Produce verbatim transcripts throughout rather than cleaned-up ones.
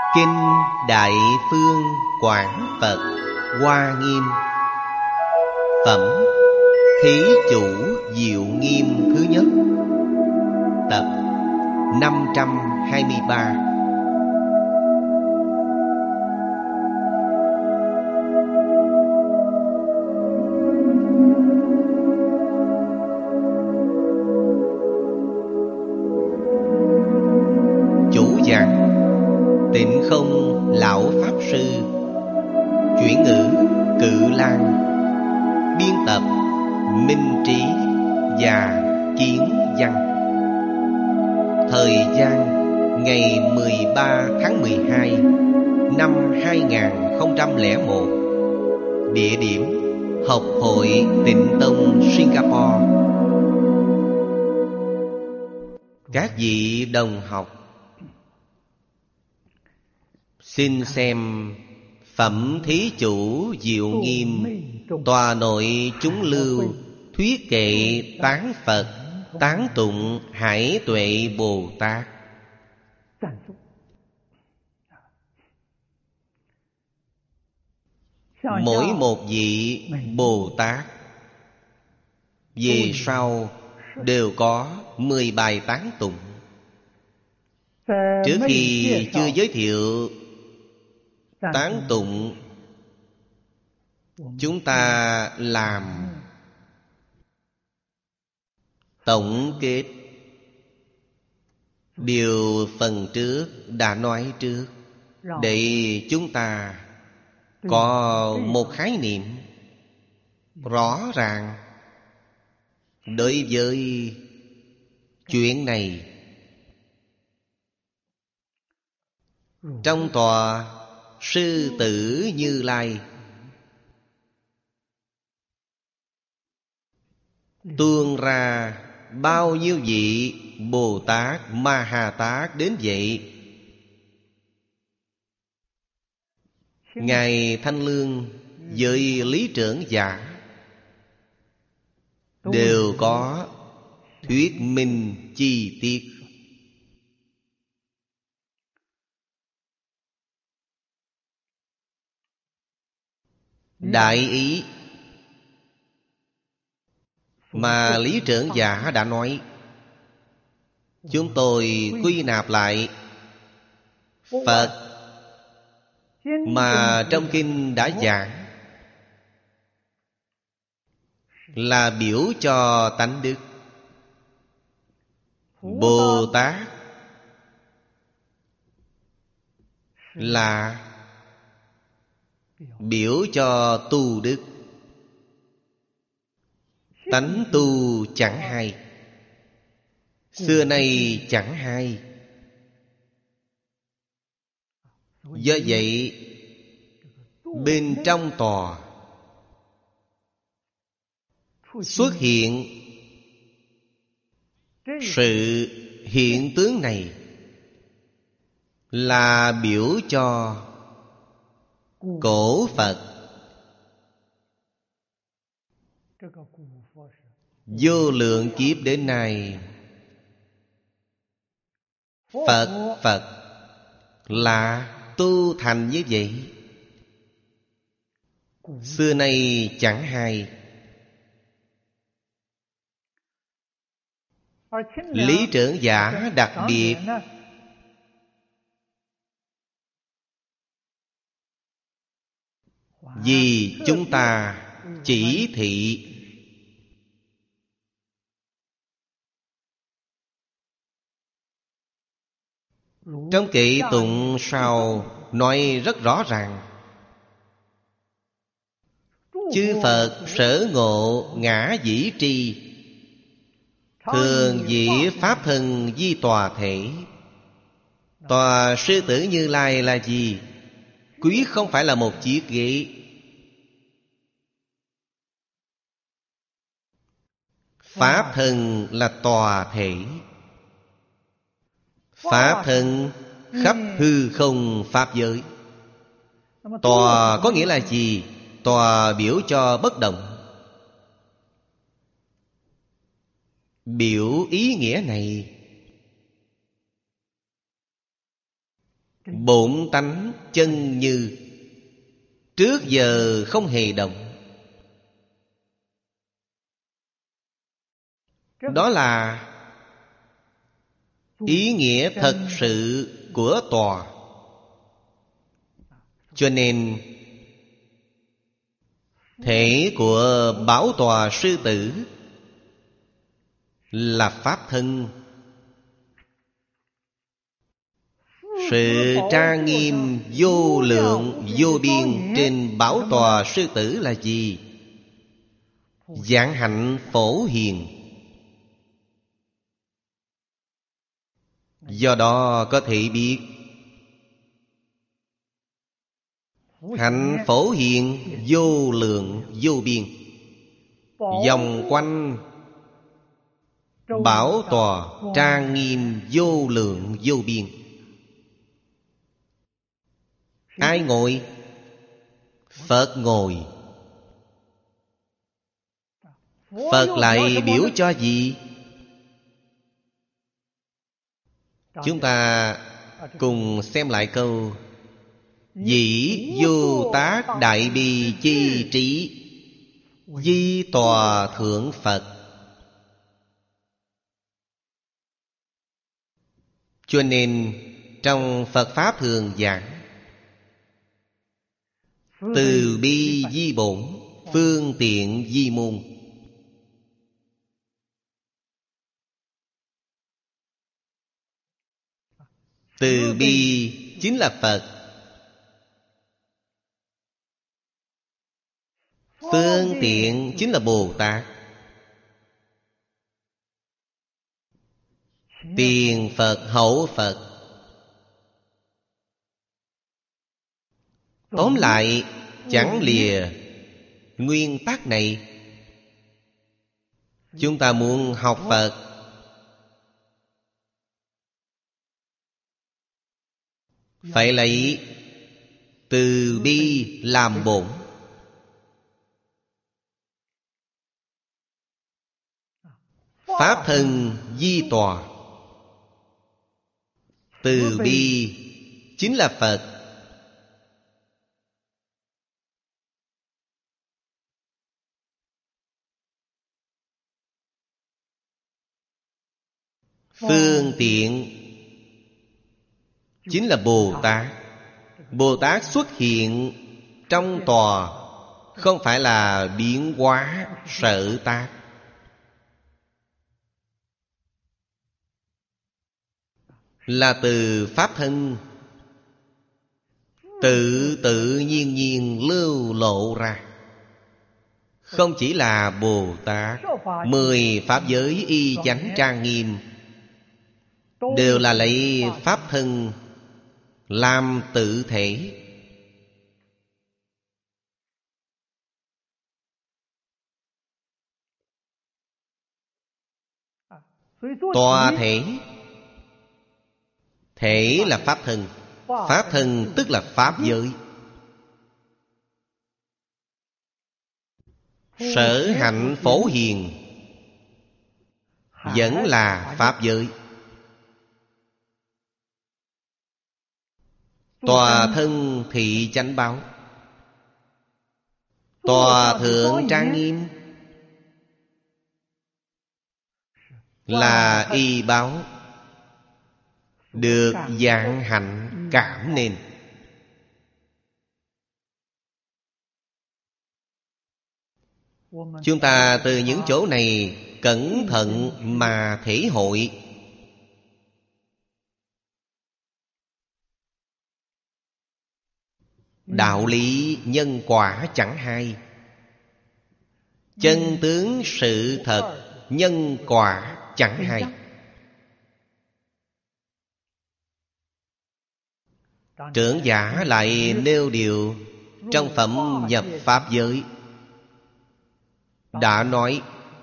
Kinh Đại Phương Quảng Phật Hoa Nghiêm. Phẩm Thí Chủ Diệu Nghiêm thứ nhất. Tập năm trăm hai mươi ba. Chủ giảng Tịnh Không Lão Pháp Sư. Chuyển ngữ Cự Lan. Biên tập Minh Trí và Kiến Văn. Thời gian ngày mười ba tháng mười hai năm hai nghìn không trăm lẻ một. Địa điểm Học hội Tịnh Tông Singapore. Các vị đồng học, xin xem Phẩm Thí Chủ Diệu Nghiêm Tòa Nội Chúng Lưu Thuyết Kệ Tán Phật Tán Tụng Hải Tuệ Bồ Tát. Mỗi một vị Bồ Tát về sau đều có mười bài tán tụng. Trước khi chưa giới thiệu tán tụng, chúng ta làm tổng kết điều phần trước đã nói trước, để chúng ta có một khái niệm rõ ràng đối với chuyện này. Trong tòa Sư Tử Như Lai tuôn ra bao nhiêu vị Bồ Tát Ma Ha Tát đến vậy? Ngài Thanh Lương với Lý Trưởng Giả đều có thuyết minh chi tiết. Đại ý mà Lý Trưởng Giả đã nói, chúng tôi quy nạp lại. Phật mà trong kinh đã giảng là biểu cho tánh đức. Bồ Tát là biểu cho tu đức. Tánh tu chẳng hay, xưa nay chẳng hay. Do vậy, bên trong tòa xuất hiện sự hiện tướng này là biểu cho cổ Phật. Vô lượng kiếp đến nay, Phật Phật là tu thành như vậy. Xưa nay chẳng hay. Lý Trưởng Giả đặc biệt vì chúng ta chỉ thị. Trong kệ tụng sau nói rất rõ ràng: chư Phật sở ngộ ngã dĩ tri, thường dĩ pháp thân di tòa thể. Tòa Sư Tử Như Lai là gì? Quý không phải là một chiếc ghế. Pháp thân là tòa thể. Pháp thân khắp hư không pháp giới. Tòa có nghĩa là gì? Tòa biểu cho bất động. Biểu ý nghĩa này bổn tánh chân như, trước giờ không hề động. Đó là ý nghĩa thật sự của tòa. Cho nên thể của bảo tòa sư tử là pháp thân. Sự trang nghiêm vô lượng vô biên trên bảo tòa sư tử là gì? Giảng hạnh phổ hiền. Do đó có thể biết hạnh phổ hiền vô lượng vô biên, vòng quanh bảo tòa trang nghiêm vô lượng vô biên. Ai ngồi? Phật ngồi. Phật lại biểu cho gì? Chúng ta cùng xem lại câu: dĩ vô tác đại bi chi trí, di tòa thượng Phật. Cho nên trong Phật Pháp thường giảng từ bi di bổn, phương tiện di môn. Từ bi chính là Phật, phương tiện chính là Bồ Tát. Tiền Phật hậu Phật. Tóm lại chẳng lìa nguyên tắc này. Chúng ta muốn học Phật, phải lấy từ bi làm bổn. Pháp thân di tòa. Từ bi chính là Phật. Phương tiện chính là Bồ Tát. Bồ Tát xuất hiện trong tòa, không phải là biến hóa sở tác. Là từ pháp thân tự tự nhiên nhiên lưu lộ ra. Không chỉ là Bồ Tát, mười pháp giới y chánh trang nghiêm đều là lấy pháp thân làm tự thể. Tòa thể, thể là pháp thân. Pháp thân tức là pháp giới. Sở hạnh phổ hiền vẫn là pháp giới. Tòa thân thị chánh báo, tòa thượng trang nghiêm là y báo, được dạng hạnh cảm nên. Chúng ta từ những chỗ này cẩn thận mà thể hội. Đạo lý nhân quả chẳng hai, chân tướng sự thật nhân quả chẳng hai. Trưởng giả lại nêu điều trong phẩm nhập pháp giới đã nói: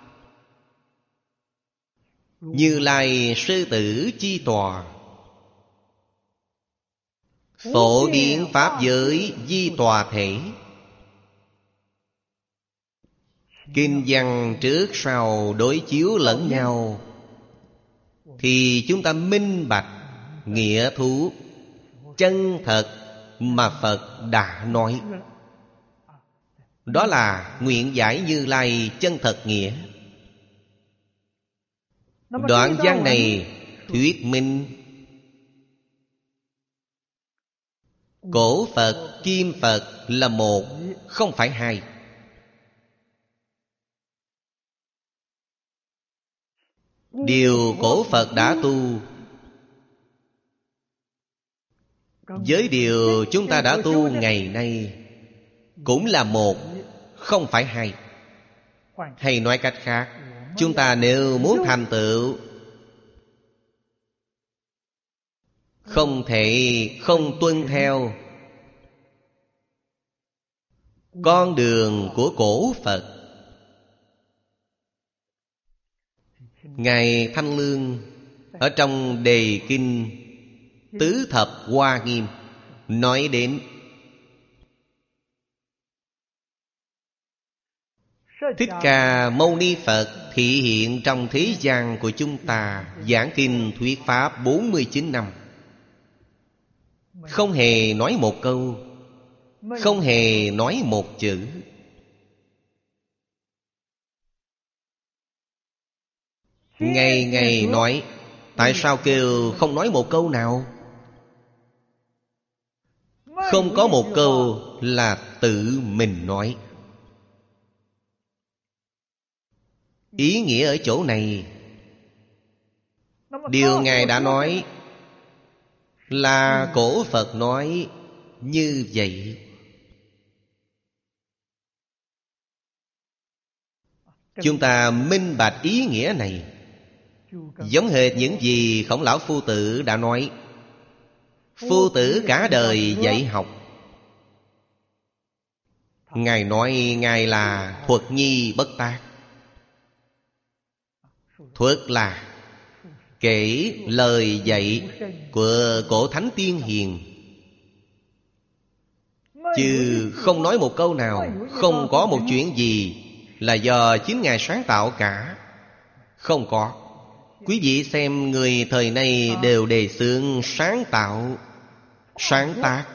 Như Lai sư tử chi tòa, phổ biến pháp giới di tòa thể. Kinh văn trước sau đối chiếu lẫn nhau, thì chúng ta minh bạch nghĩa thú chân thật mà Phật đã nói. Đó là nguyện giải Như Lai chân thật nghĩa. Đoạn văn này thuyết minh cổ Phật, kim Phật là một, không phải hai. Điều cổ Phật đã tu với điều chúng ta đã tu ngày nay cũng là một, không phải hai. Hay nói cách khác, chúng ta nếu muốn thành tựu, không thể không tuân theo con đường của cổ Phật. Ngài Thanh Lương ở trong Đề Kinh Tứ Thập Hoa Nghiêm nói đến Thích Ca Mâu Ni Phật thị hiện trong thế gian của chúng ta, giảng kinh thuyết pháp bốn mươi chín năm, không hề nói một câu, không hề nói một chữ. Ngày ngày nói. Tại sao kêu không nói một câu nào? Không có một câu là tự mình nói. Ý nghĩa ở chỗ này, điều Ngài đã nói là cổ Phật nói như vậy. Chúng ta minh bạch ý nghĩa này, giống hệt những gì Khổng Lão Phu Tử đã nói. Phu Tử cả đời dạy học. Ngài nói Ngài là thuật nhi bất tác. Thuật là kể lời dạy của cổ Thánh Tiên Hiền, chứ không nói một câu nào. Không có một chuyện gì là do chính Ngài sáng tạo cả. Không có. Quý vị xem người thời nay đều đề xướng sáng tạo, sáng tác.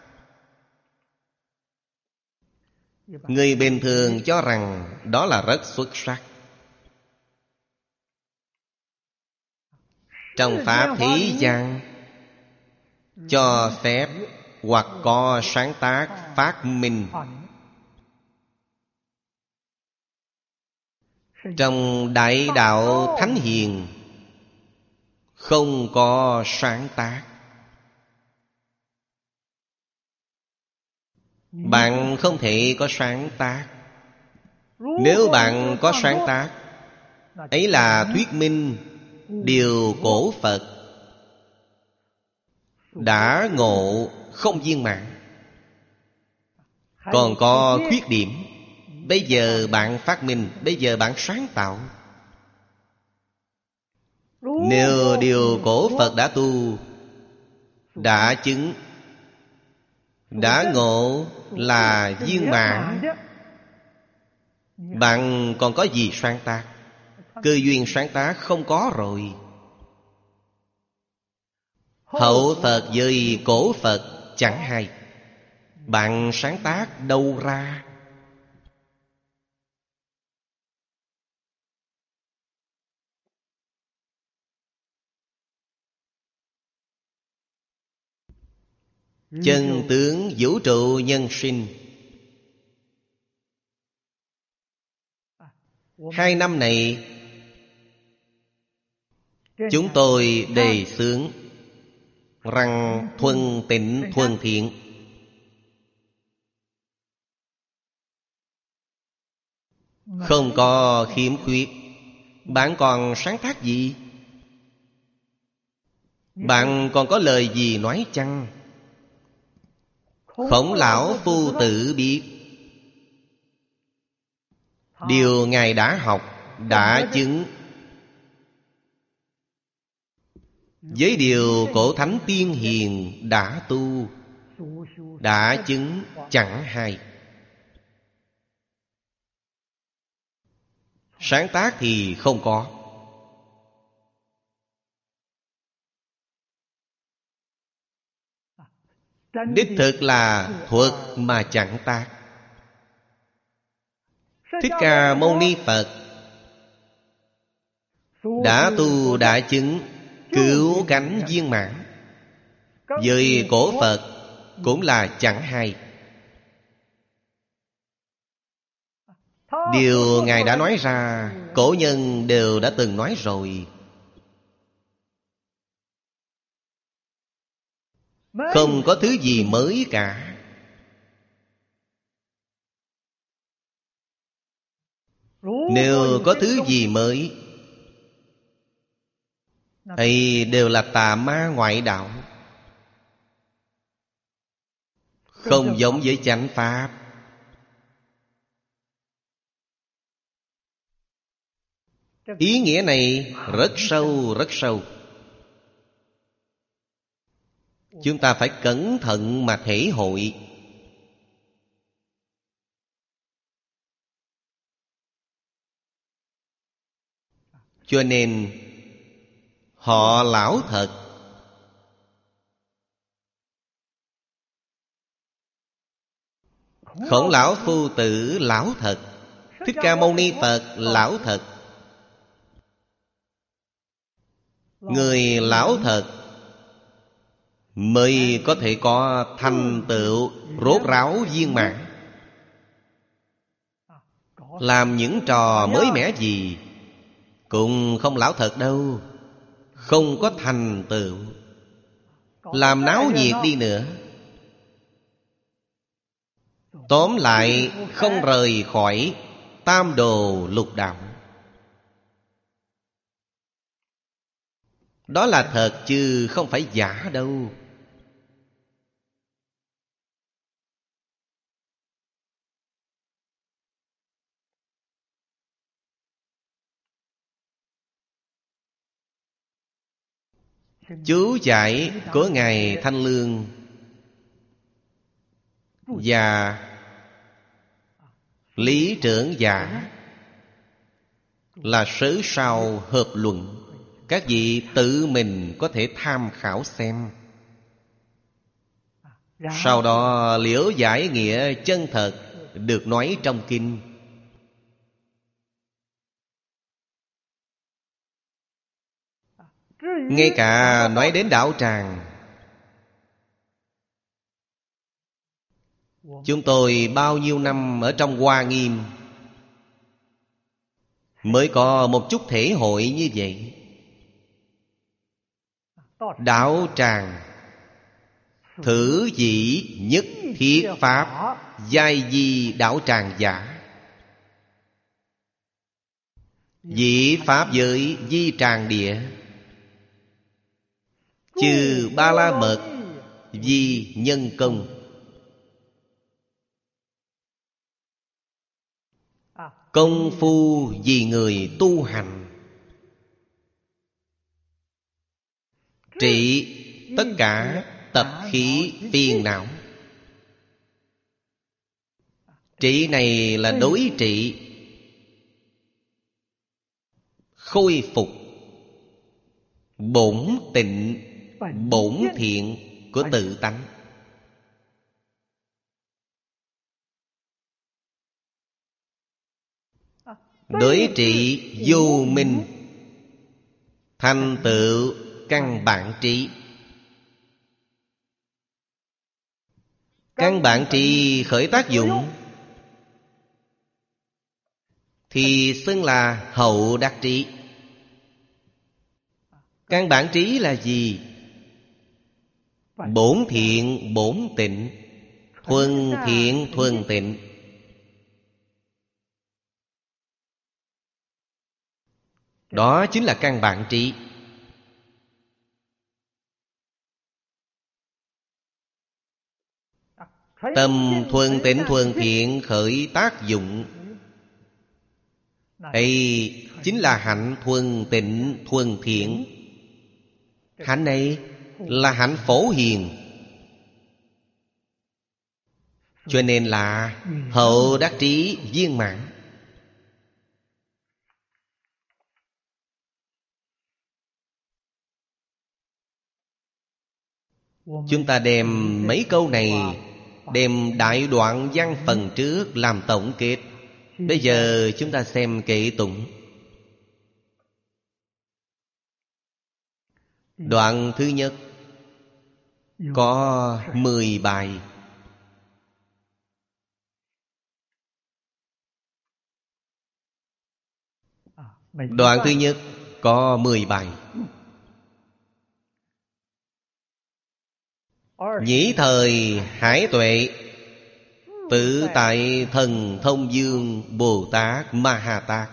Người bình thường cho rằng đó là rất xuất sắc. Trong Pháp thế gian cho phép hoặc có sáng tác phát minh. Trong Đại Đạo Thánh Hiền không có sáng tác. Bạn không thể có sáng tác. Nếu bạn có sáng tác, ấy là thuyết minh điều cổ Phật đã ngộ không viên mãn, còn có khuyết điểm. Bây giờ bạn phát minh, bây giờ bạn sáng tạo. Nếu điều cổ Phật đã tu, đã chứng, đã ngộ là viên mãn, bạn còn có gì sáng tác? Cơ duyên sáng tác không có rồi. Hậu Phật với cổ Phật chẳng hay. Bạn sáng tác đâu ra? Chân tướng vũ trụ nhân sinh. Hai năm này chúng tôi đề xướng rằng thuần tịnh thuần thiện. Không có khiếm khuyết. Bạn còn sáng tác gì? Bạn còn có lời gì nói chăng? Khổng Lão Phu Tử biết điều Ngài đã học, đã chứng, với điều cổ Thánh Tiên Hiền đã tu, đã chứng chẳng hay. Sáng tác thì không có. đích thực là thuật mà chẳng tác. Thích Ca Mâu Ni Phật đã tu đã chứng cửu cánh viên mãn. Với cổ Phật cũng là chẳng hay. Điều Ngài đã nói ra, cổ nhân đều đã từng nói rồi. Không có thứ gì mới cả. Nếu có thứ gì mới ấy đều là tà ma ngoại đạo, không giống với chánh pháp. Ý nghĩa này rất sâu, rất sâu. Chúng ta phải cẩn thận mà thể hội. Cho nên họ lão thật. Khổng Lão Phu Tử lão thật. Thích Ca Mâu Ni Phật lão thật. Người lão thật mới có thể có thành tựu rốt ráo viên mãn. Làm những trò mới mẻ gì cũng không lão thật đâu, không có thành tựu. Làm náo nhiệt đi nữa, tóm lại không rời khỏi tam đồ lục đạo. Đó là thật chứ không phải giả đâu. Chú giải của Ngài Thanh Lương và Lý Trưởng Giả là sớ sao hợp luận. Các vị tự mình có thể tham khảo xem. Sau đó liễu giải nghĩa chân thật được nói trong kinh. Ngay cả nói đến đạo tràng, chúng tôi bao nhiêu năm ở trong Hoa Nghiêm mới có một chút thể hội như vậy. Đạo tràng thử dĩ nhất thiết pháp, giai di đạo tràng giả. Dĩ pháp giới di tràng địa, chư ba la mật di nhân công. Công phu vì người tu hành, trị tất cả tập khí phiền não. Trị này là đối trị, khôi phục bổn tịnh, bổn thiện của tự tánh. Đối trị vô minh, thành tựu căn bản trí. Căn bản trí khởi tác dụng thì xưng là hậu đắc trí. Căn bản trí là gì? Bổn thiện bổn tịnh, thuần thiện thuần tịnh. Đó chính là căn bản trí. Tâm thuần tịnh thuần thiện khởi tác dụng ấy chính là hạnh thuần tịnh thuần thiện. Hạnh này là hạnh phổ hiền, cho nên là hậu đắc trí viên mãn. Chúng ta đem mấy câu này, đem đại đoạn văn phần trước làm tổng kết. Bây giờ chúng ta xem kệ tụng. Đoạn thứ nhất có mười bài. Đoạn thứ nhất có mười bài. Nhĩ thời hải tuệ, tự tại thần thông dương Bồ Tát Ma Ha Tát,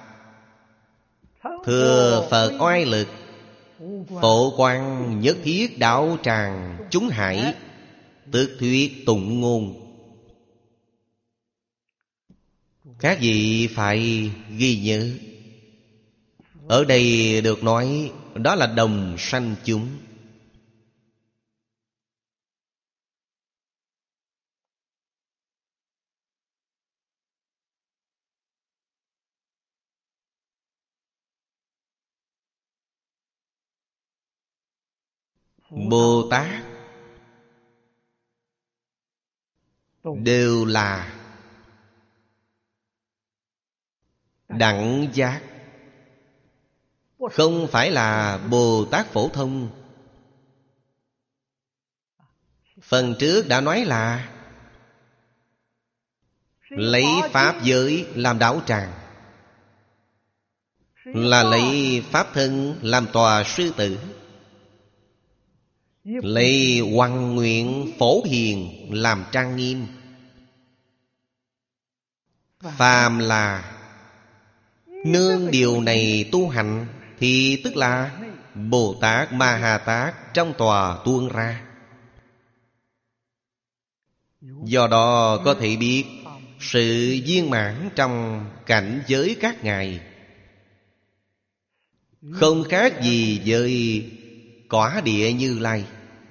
thừa Phật oai lực, phổ quang nhất thiết đạo tràng chúng hải, tức thuyết tụng ngôn. Các vị phải ghi nhớ. Ở đây được nói đó là đồng sanh chúng. Bồ Tát đều là đẳng giác, không phải là Bồ Tát phổ thông. Phần trước đã nói là lấy pháp giới làm đạo tràng, là lấy pháp thân làm tòa sư tử, lấy hoằng nguyện phổ hiền làm trang nghiêm. Phàm là nương điều này tu hành thì tức là Bồ Tát Ma Ha Tát trong tòa tuôn ra. Do đó có thể biết sự viên mãn trong cảnh giới các ngài không khác gì với cõi địa Như Lai.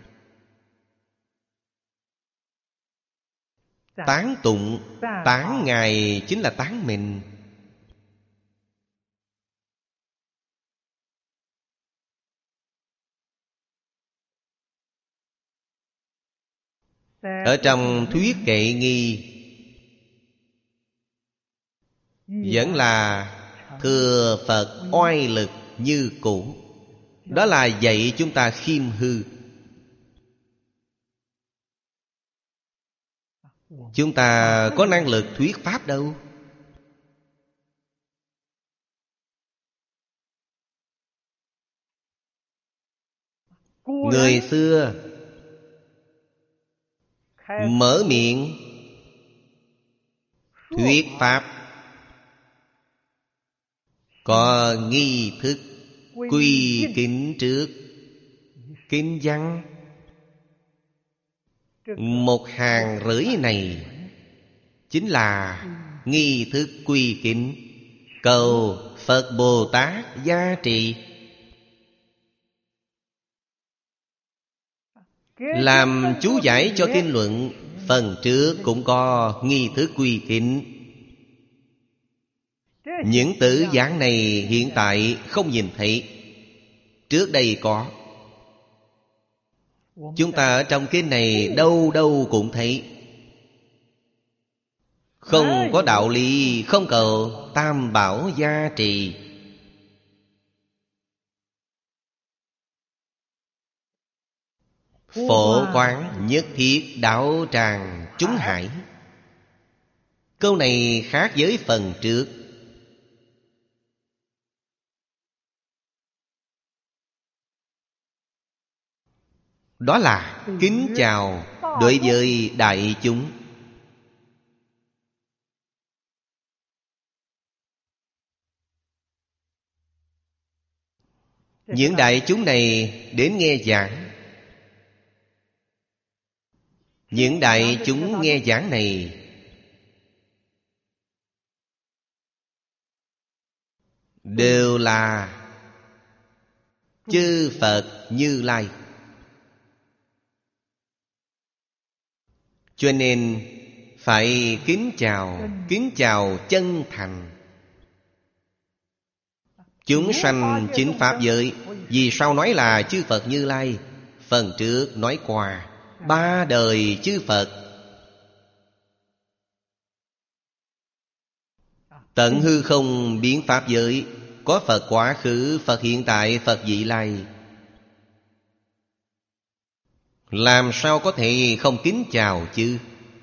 Tán tụng, tán ngài chính là tán mình. Ở trong thuyết kệ nghi vẫn là thừa Phật oai lực như cũ. Đó là dạy chúng ta khiêm hư. Chúng ta có năng lực thuyết pháp đâu. Người xưa mở miệng thuyết pháp có nghi thức quy kính trước. Kinh văn một hàng rưỡi này chính là nghi thức quy kính, cầu Phật Bồ Tát gia trì. Làm chú giải cho kinh luận, phần trước cũng có nghi thức quy kính. Những tử giảng này hiện tại không nhìn thấy, trước đây có. Chúng ta ở trong kinh này đâu đâu cũng thấy. Không có đạo lý không cầu tam bảo gia trì. Phổ quán nhất thiết đạo tràng chúng hải. Câu này khác với phần trước. Đó là kính chào đối với đại chúng. Những đại chúng này đến nghe giảng. Những đại chúng nghe giảng này đều là chư Phật Như Lai. Cho nên phải kính chào, kính chào chân thành. Chúng sanh chính pháp giới. Vì sao nói là chư Phật Như Lai? Phần trước nói qua. ba đời chư Phật. Tận hư không biến pháp giới, có Phật quá khứ, Phật hiện tại, Phật vị lai. Làm sao có thể không kính chào chứ?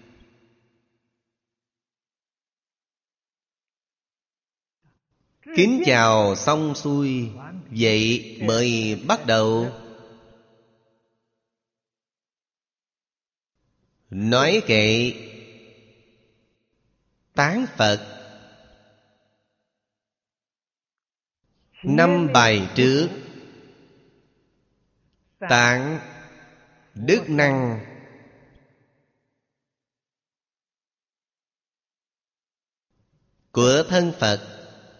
Kính chào xong xuôi, vậy mời bắt đầu nói kệ tán Phật. Năm bài trước tán đức năng của thân Phật.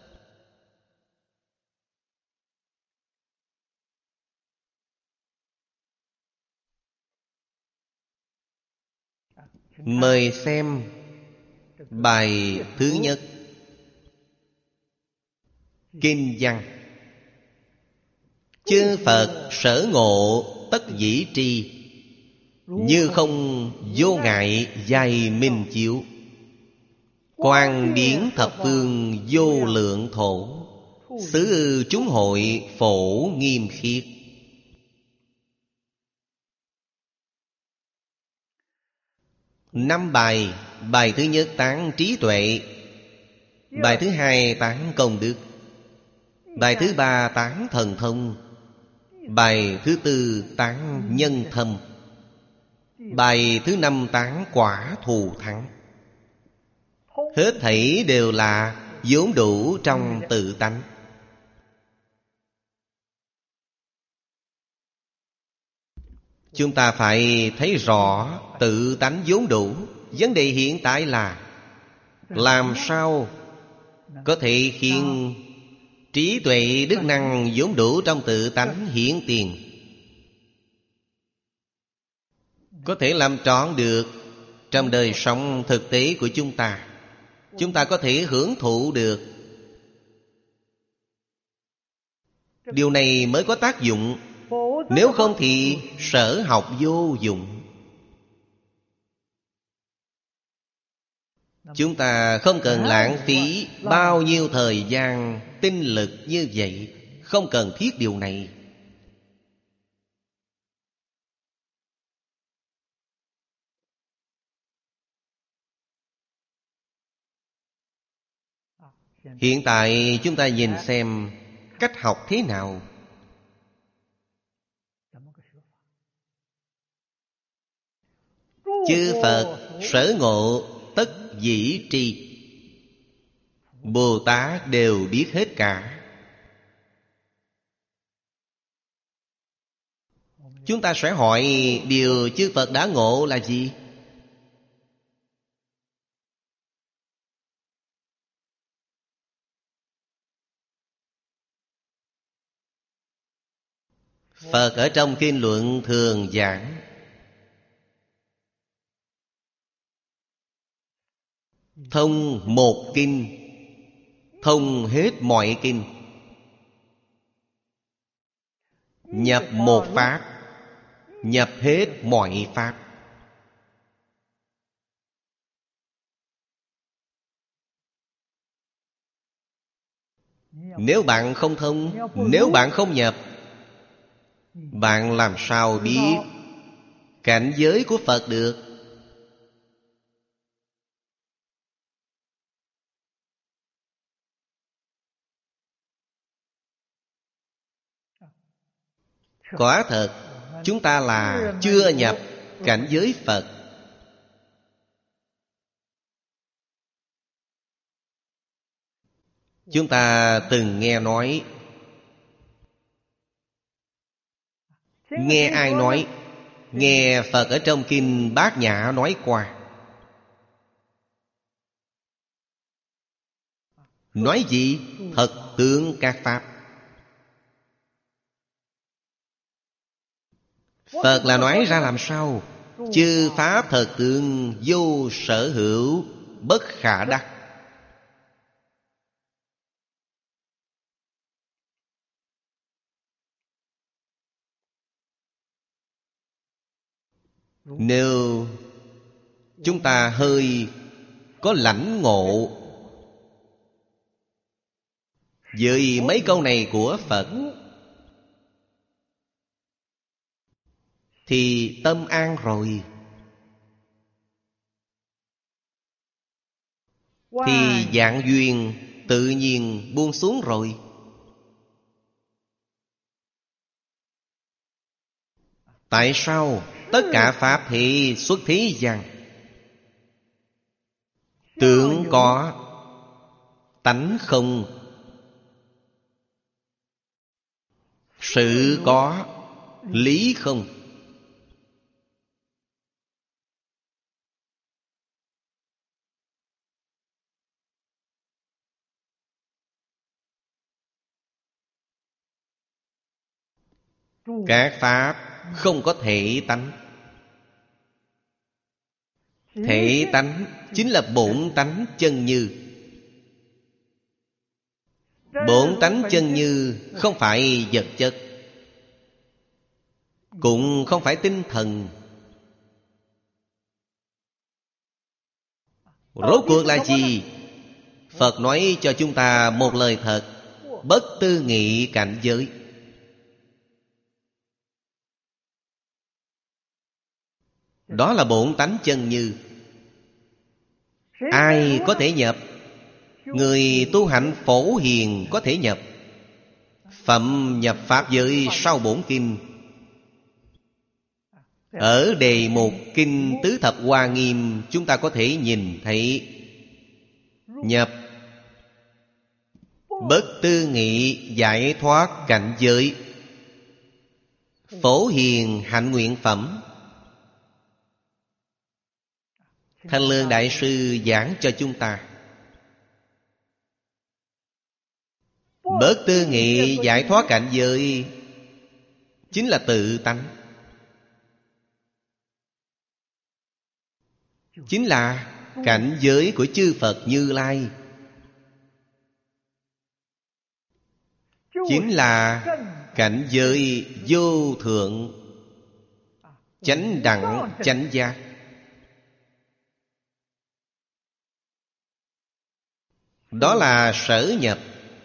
Mời xem bài thứ nhất, kinh văn. Chư Phật sở ngộ tất dĩ tri, như không vô ngại dài minh chiếu. Quang điển thập phương vô lượng thổ, xứ chúng hội phổ nghiêm khiết. Năm bài. Bài thứ nhất tán trí tuệ, bài thứ hai tán công đức, bài thứ ba tán thần thông, bài thứ tư tán nhân thâm, bài thứ năm tán quả thù thắng. Hết thảy đều là vốn đủ trong tự tánh. Chúng ta phải thấy rõ tự tánh vốn đủ. Vấn đề hiện tại là làm sao có thể khiến trí tuệ đức năng vốn đủ trong tự tánh hiển tiền, có thể làm trọn được trong đời sống thực tế của chúng ta. Chúng ta có thể hưởng thụ được. Điều này mới có tác dụng. Nếu không thì sở học vô dụng. Chúng ta không cần lãng phí bao nhiêu thời gian, tinh lực như vậy. Không cần thiết điều này. Hiện tại chúng ta nhìn xem cách học thế nào. Chư Phật sở ngộ tất dĩ tri, Bồ Tát đều biết hết cả. Chúng ta sẽ hỏi điều chư Phật đã ngộ là gì? Phật ở trong kinh luận thường giảng thông một kinh, thông hết mọi kinh. Nhập một pháp, nhập hết mọi pháp. Nếu bạn không thông, nếu bạn không nhập, bạn làm sao biết cảnh giới của Phật được? Quả thật, chúng ta là chưa nhập cảnh giới Phật. Chúng ta từng nghe nói. Nghe ai nói? Nghe Phật ở trong kinh Bát Nhã nói qua. Nói gì? Thật tướng các pháp. Phật là nói ra làm sao? Chư pháp thật tướng vô sở hữu, bất khả đắc. Nếu chúng ta hơi có lãnh ngộ với mấy câu này của Phật thì tâm an rồi, thì dạng duyên tự nhiên buông xuống rồi. Tại sao tất cả pháp thị xuất thế gian? Tưởng có, tánh không. Sự có, lý không. Các pháp không có thể tánh. Thể tánh chính là bổn tánh chân như. Bổn tánh chân như không phải vật chất, cũng không phải tinh thần. Rốt cuộc là gì? Phật nói cho chúng ta một lời thật: bất tư nghị cảnh giới. Đó là bổn tánh chân như. Ai có thể nhập? Người tu hạnh phổ hiền có thể nhập. Phẩm nhập pháp giới sau bổn kinh. Ở đề mục kinh Tứ Thập Hoa Nghiêm, chúng ta có thể nhìn thấy nhập bất tư nghị giải thoát cảnh giới, phổ hiền hạnh nguyện phẩm. Thanh Lương Đại Sư giảng cho chúng ta. Bất tư nghị giải thoát cảnh giới chính là tự tánh, chính là cảnh giới của chư Phật Như Lai, chính là cảnh giới vô thượng chánh đẳng chánh giác. Đó là sở nhập.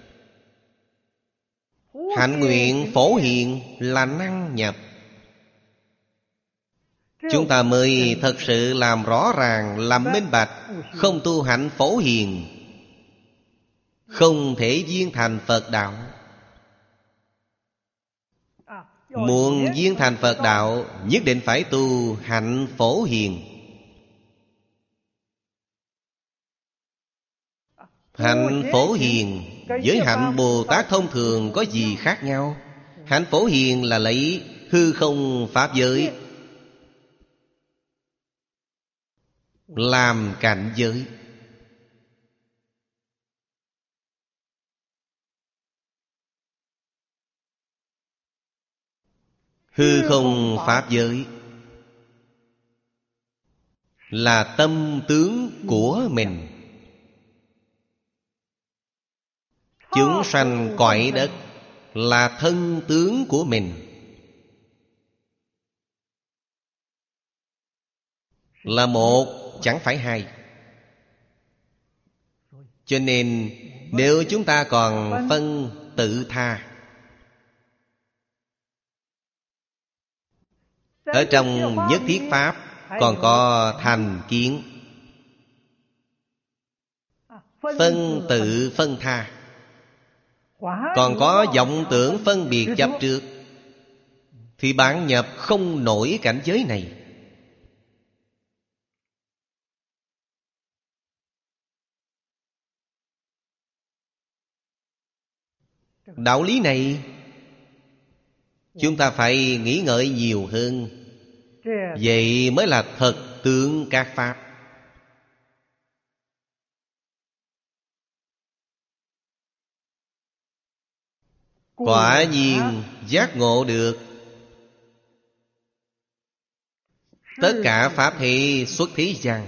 Hạnh nguyện phổ hiền là năng nhập. Chúng ta mới thật sự làm rõ ràng, làm minh bạch. Không tu hạnh phổ hiền, không thể viên thành Phật đạo. Muốn viên thành Phật đạo, nhất định phải tu hạnh phổ hiền. Hạnh phổ hiền với hạnh Bồ Tát thông thường có gì khác nhau? Hạnh phổ hiền là lấy hư không pháp giới làm cảnh giới. Hư không pháp giới là tâm tướng của mình. Chúng sanh cõi đất là thân tướng của mình, là một chẳng phải hai. Cho nên nếu chúng ta còn phân tự tha, ở trong nhất thiết pháp còn có thành kiến, phân tự phân tha, còn có vọng tưởng phân biệt chấp trước, thì bạn nhập không nổi cảnh giới này. Đạo lý này chúng ta phải nghĩ ngợi nhiều hơn. Vậy mới là thật tướng các pháp. Quả nhiên giác ngộ được tất cả pháp thị xuất thế gian,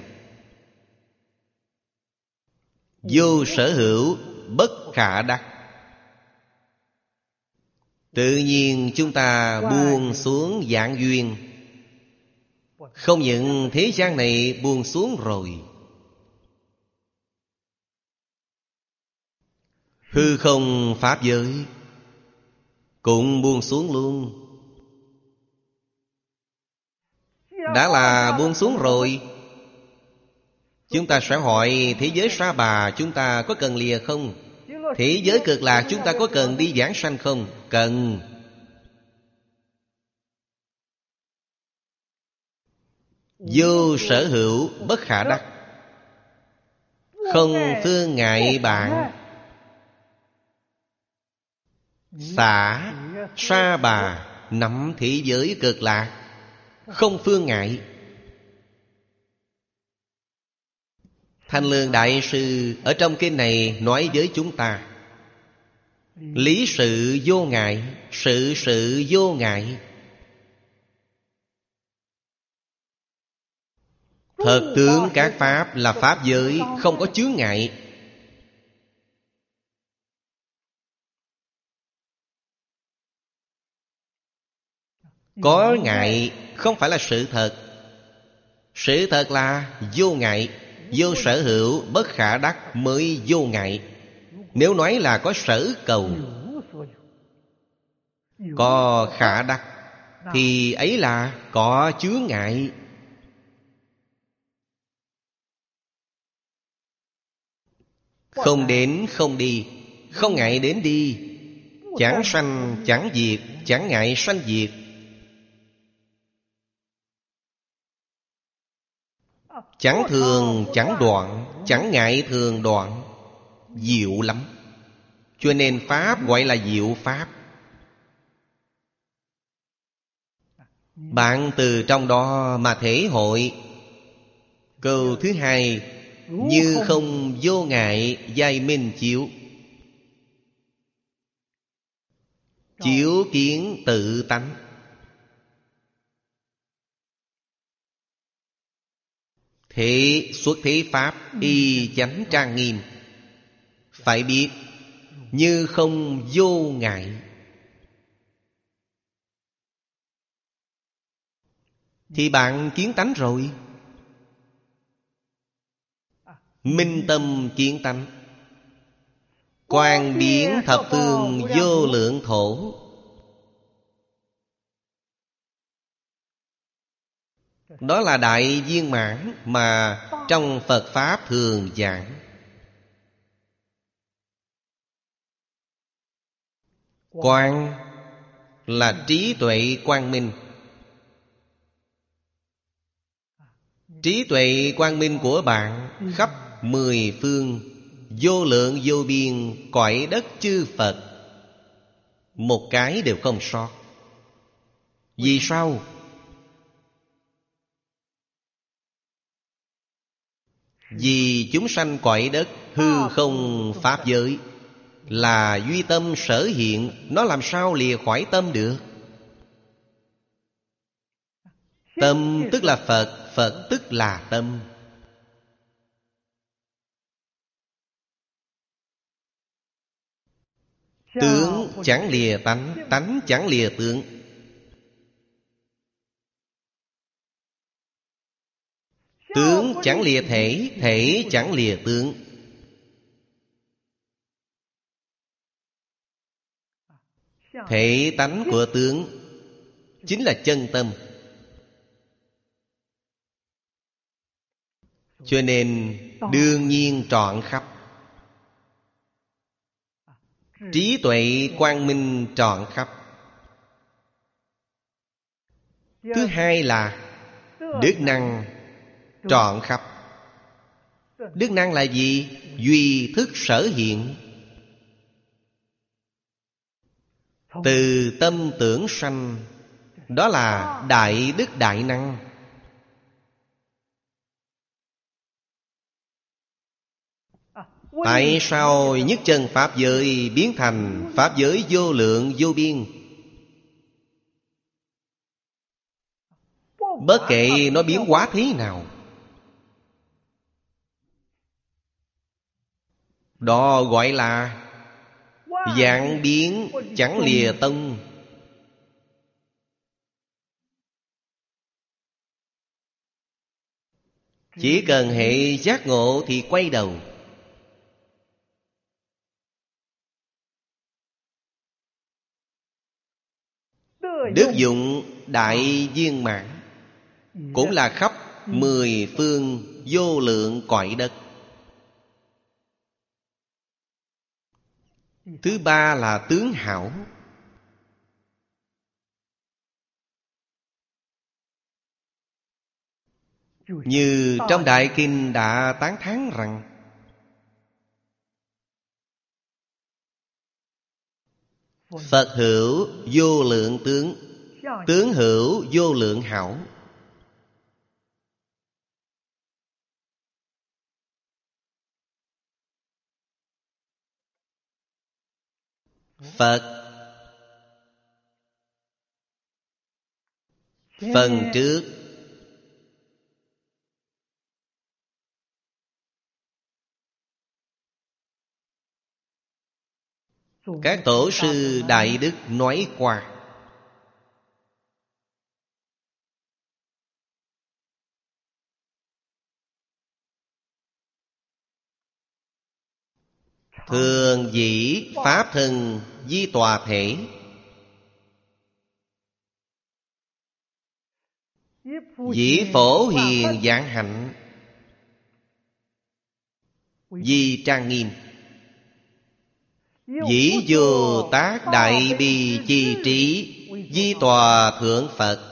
vô sở hữu bất khả đắc. Tự nhiên chúng ta buông xuống dạng duyên, Không những thế gian này buông xuống rồi, hư không pháp giới cũng buông xuống luôn. Đã là buông xuống rồi, chúng ta sẽ hỏi thế giới Sa Bà chúng ta có cần lìa không? Thế giới Cực Lạc chúng ta có cần đi giảng sanh không? Cần. Vô sở hữu bất khả đắc, không phương ngại bạn. Xả Sa Bà nắm thế giới Cực Lạc, không phương ngại. Thanh Lương Đại Sư ở trong kinh này nói với chúng ta: lý sự vô ngại, sự sự vô ngại. Thật tướng các pháp là pháp giới, không có chướng ngại. Có ngại không phải là sự thật. Sự thật là vô ngại. Vô sở hữu bất khả đắc mới vô ngại. Nếu nói là có sở cầu, có khả đắc, thì ấy là có chướng ngại. Không đến không đi, không ngại đến đi. Chẳng sanh chẳng diệt, chẳng ngại sanh diệt. Chẳng thường chẳng đoạn, chẳng ngại thường đoạn. Diệu lắm. Cho nên Pháp gọi là diệu Pháp. Bạn từ trong đó mà thể hội. Câu thứ hai: như không vô ngại giai minh chiếu. Chiếu kiến tự tánh. Thế xuất thế Pháp y chánh trang nghiêm. Phải biết như không vô ngại. Thì bạn kiến tánh rồi. Minh tâm kiến tánh. Quang biến thập phương vô lượng thổ. Đó là đại viên mãn mà trong Phật Pháp thường giảng. Quang là trí tuệ quang minh. Trí tuệ quang minh của bạn khắp mười phương vô lượng vô biên cõi đất chư Phật, một cái đều không sót. Vì sao? Vì chúng sanh cõi đất hư không pháp giới là duy tâm sở hiện. Nó làm sao lìa khỏi tâm được? Tâm tức là Phật, Phật tức là tâm. Tướng chẳng lìa tánh, tánh chẳng lìa tướng. Tướng chẳng lìa thể, thể chẳng lìa tướng. Thể tánh của tướng chính là chân tâm. Cho nên đương nhiên trọn khắp. Trí tuệ quang minh trọn khắp. Thứ hai là đức năng trọn khắp. Đức năng là gì? Duy thức sở hiện. Từ tâm tưởng sanh, đó là đại đức đại năng. Tại sao nhất chân pháp giới biến thành pháp giới vô lượng vô biên? Bất kể nó biến hóa thế nào, đó gọi là vạn biến chẳng lìa tông. Chỉ cần hệ giác ngộ thì quay đầu. Đức dụng đại viên mãn, cũng là khắp mười phương vô lượng cõi đất. Thứ ba là tướng hảo. Như trong Đại Kinh đã tán thán rằng Phật hữu vô lượng tướng, tướng hữu vô lượng hảo. Phật phần trước các tổ sư đại đức nói qua, thường dĩ pháp thân di tòa thể, dĩ phổ hiền giảng hạnh, di trang nghiêm, dĩ vô tác đại bi chi trí, di tòa thượng Phật.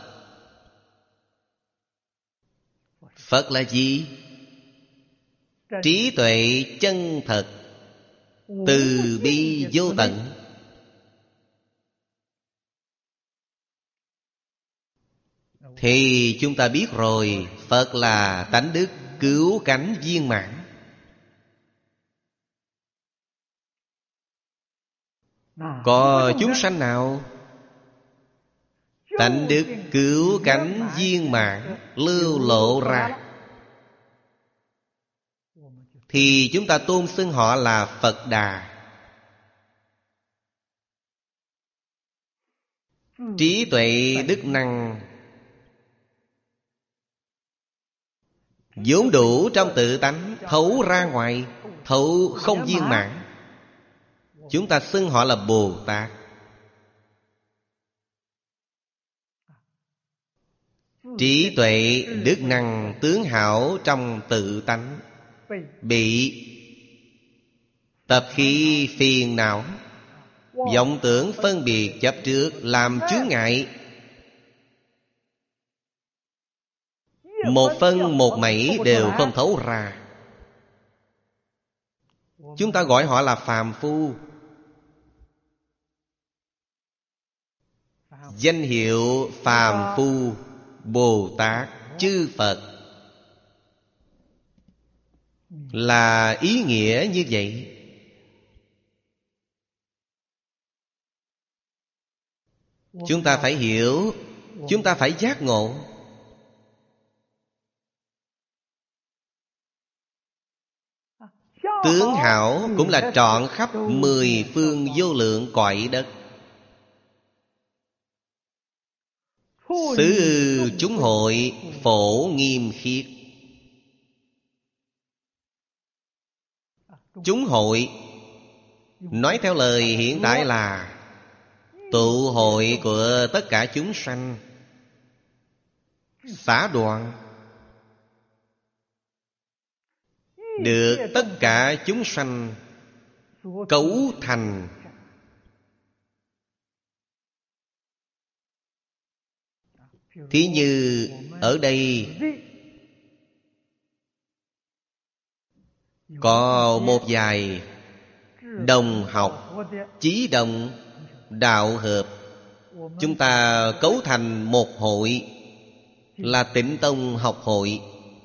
Phật là gì? Trí tuệ chân thật, từ bi vô tận. Thì chúng ta biết rồi, Phật là tánh đức cứu cánh viên mãn. Có chúng sanh nào tánh đức cứu cánh viên mãn lưu lộ ra, thì chúng ta tôn xưng họ là Phật Đà. Trí tuệ đức năng vốn đủ trong tự tánh, thấu ra ngoài, thấu không viên mãn, chúng ta xưng họ là Bồ Tát. Trí tuệ đức năng tướng hảo trong tự tánh bị tập khí phiền não, vọng tưởng phân biệt chấp trước làm chướng ngại, một phân một mảy đều không thấu ra. Chúng ta gọi họ là phàm phu. Danh hiệu phàm phu, Bồ Tát, chư Phật là ý nghĩa như vậy. Chúng ta phải hiểu, chúng ta phải giác ngộ. Tướng hảo cũng là trọn khắp mười phương vô lượng cõi đất. Xứ chúng hội phổ nghiêm khiết. Chúng hội nói theo lời hiện tại là tụ hội của tất cả chúng sanh, xã đoàn, được tất cả chúng sanh cấu thành. Thí như ở đây có một vài đồng học chí đồng đạo hợp, chúng ta cấu thành một hội là Tịnh Tông học hội.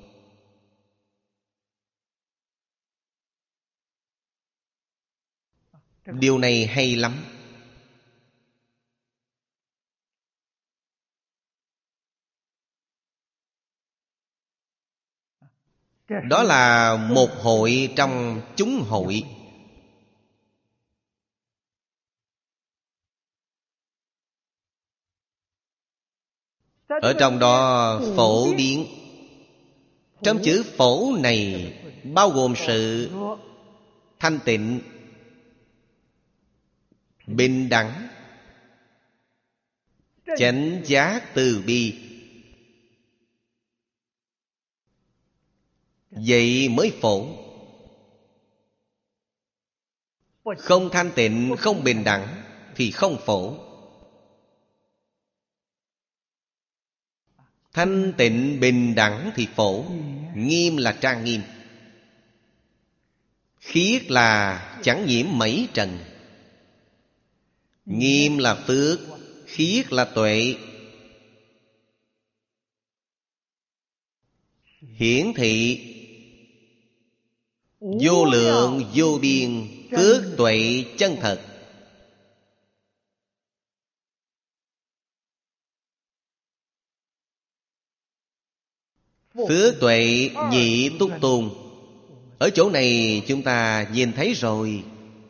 Điều này hay lắm. Đó là một hội trong chúng hội. Ở trong đó phổ biến Trong chữ phổ này bao gồm sự thanh tịnh, bình đẳng, chánh giác, từ bi. Vậy mới phổ. Không thanh tịnh, không bình đẳng thì không phổ. Thanh tịnh bình đẳng thì phổ. Nghiêm là trang nghiêm, khiết là chẳng nhiễm mảy trần. Nghiêm là phước, khiết là tuệ. Hiển thị vô lượng vô biên phước tuệ chân thật. Phước tuệ nhị túc tôn. Ở chỗ này chúng ta nhìn thấy rồi.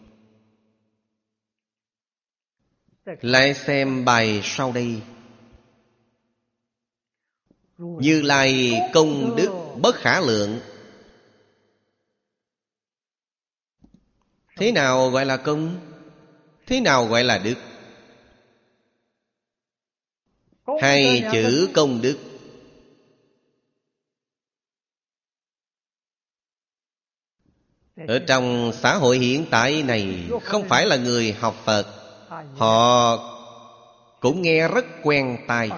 Lại xem bài sau đây. Như Lai công đức bất khả lượng. Thế nào gọi là công? Thế nào gọi là đức? Hai chữ công đức ở trong xã hội hiện tại này, không phải là người học Phật, họ cũng nghe rất quen tai.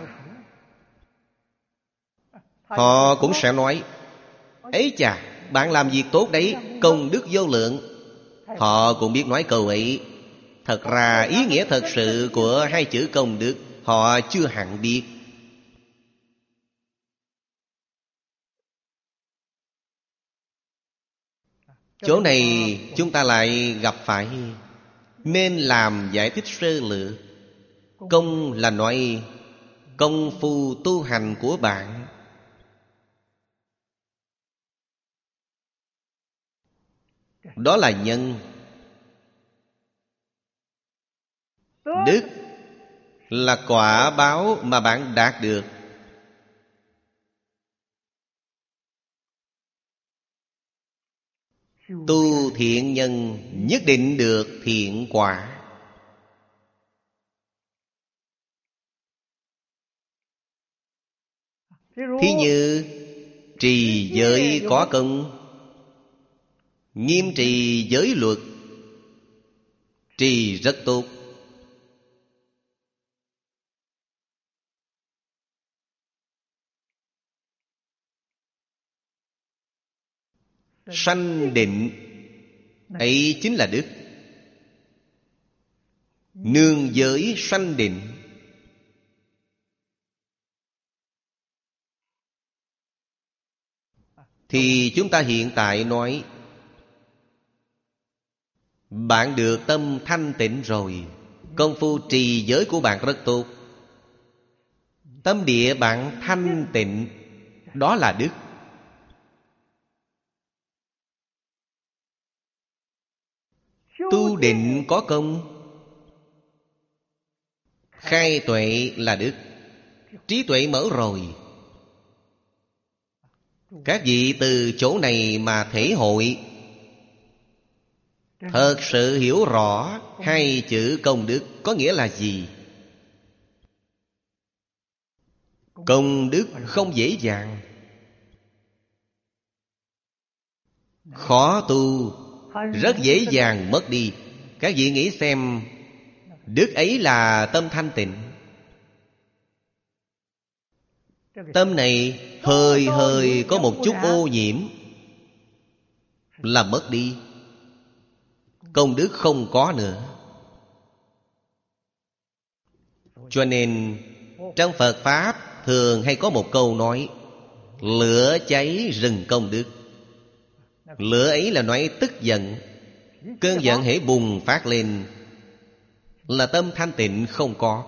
Họ cũng sẽ nói: ấy chà, bạn làm việc tốt đấy, công đức vô lượng. Họ cũng biết nói câu ấy. Thật ra ý nghĩa thật sự của hai chữ công đức họ chưa hẳn biết. Chỗ này chúng ta lại gặp phải, nên làm giải thích sơ lược. Công là nói công phu tu hành của bạn. Đó là nhân. Đức là quả báo mà bạn đạt được. Tu thiện nhân nhất định được thiện quả. Thí như trì giới có công, nghiêm trì giới luật, trì rất tốt. Sanh định ấy chính là đức. Nương giới sanh định. Thì chúng ta hiện tại nói bạn được tâm thanh tịnh rồi, công phu trì giới của bạn rất tốt, tâm địa bạn thanh tịnh, đó là đức. Tu định có công, khai tuệ là đức. Trí tuệ mở rồi. Các vị từ chỗ này mà thể hội, thật sự hiểu rõ hai chữ công đức có nghĩa là gì. Công đức không dễ dàng, khó tu, rất dễ dàng mất đi. Các vị nghĩ xem, đức ấy là tâm thanh tịnh. Tâm này hơi hơi có một chút ô nhiễm là mất đi, công đức không có nữa. Cho nên trong Phật Pháp thường hay có một câu nói: lửa cháy rừng công đức. Lửa ấy là nói tức giận. Cơn giận hễ bùng phát lên là tâm thanh tịnh không có,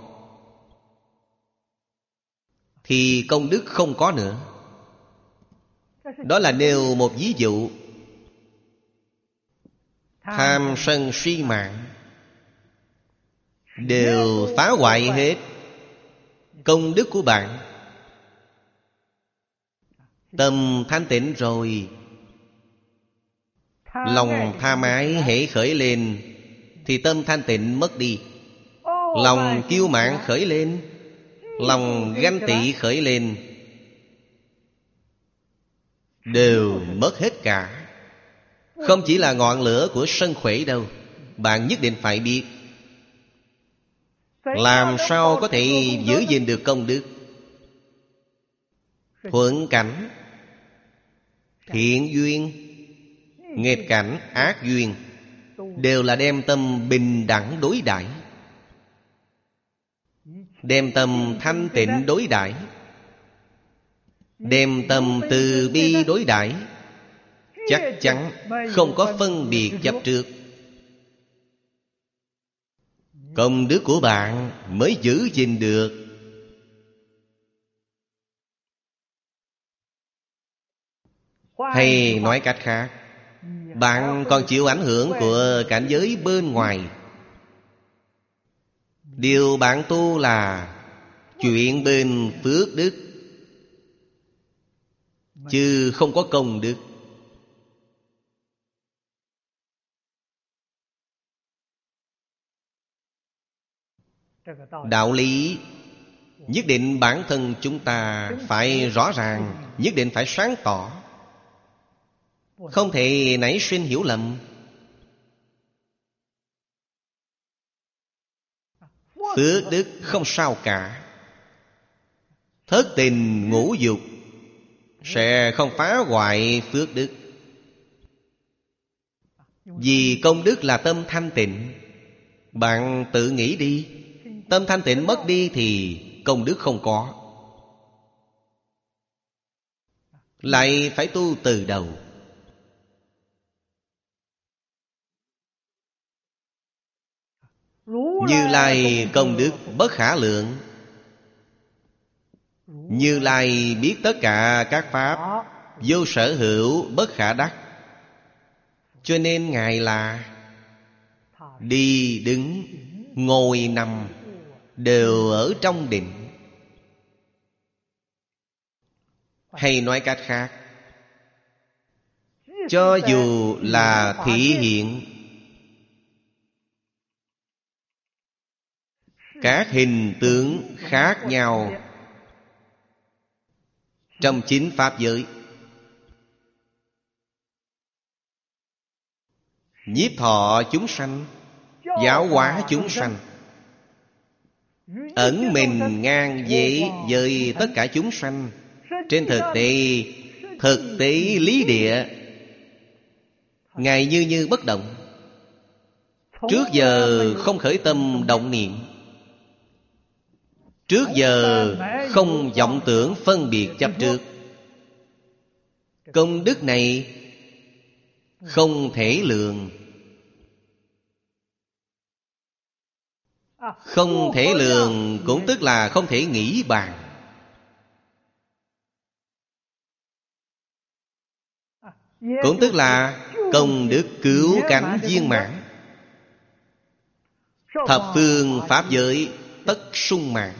thì công đức không có nữa. Đó là nêu một ví dụ. Tham sân si mạng đều phá hoại hết công đức của bạn. Tâm thanh tịnh rồi, lòng tha mái hễ khởi lên thì tâm thanh tịnh mất đi. Lòng kiêu mạn khởi lên, lòng ganh tị khởi lên, đều mất hết cả. Không chỉ là ngọn lửa của sân khỏe đâu. Bạn nhất định phải biết làm sao có thể giữ gìn được công đức. Thuận cảnh, thiện duyên, nghịch cảnh, ác duyên, đều là đem tâm bình đẳng đối đãi, đem tâm thanh tịnh đối đãi, đem tâm từ bi đối đãi, chắc chắn không có phân biệt chấp trước. Công đức của bạn mới giữ gìn được. Hay nói cách khác, bạn còn chịu ảnh hưởng của cảnh giới bên ngoài. Điều bạn tu là chuyện bên phước đức, chứ không có công đức. Đạo lý nhất định bản thân chúng ta phải rõ ràng, nhất định phải sáng tỏ, không thể nảy sinh hiểu lầm. Phước đức không sao cả. Thất tình ngũ dục sẽ không phá hoại phước đức. Vì công đức là tâm thanh tịnh. Bạn tự nghĩ đi, tâm thanh tịnh mất đi thì công đức không có, lại phải tu từ đầu. Như Lai công đức bất khả lượng. Như Lai biết tất cả các pháp vô sở hữu bất khả đắc, cho nên Ngài là đi đứng ngồi nằm đều ở trong định. Hay nói cách khác, cho dù là thị hiện các hình tướng khác nhau trong chính pháp giới, nhiếp thọ chúng sanh, giáo hóa chúng sanh, ẩn mình ngang dễ với tất cả chúng sanh. Trên thực tế, thực tế lý địa, Ngài như như bất động. Trước giờ không khởi tâm động niệm, trước giờ không vọng tưởng phân biệt chấp trước. Công đức này không thể lượng. Không thể lượng cũng tức là không thể nghĩ bàn. Cũng tức là công đức cứu cánh viên mãn. Thập phương pháp giới tất sung mãn.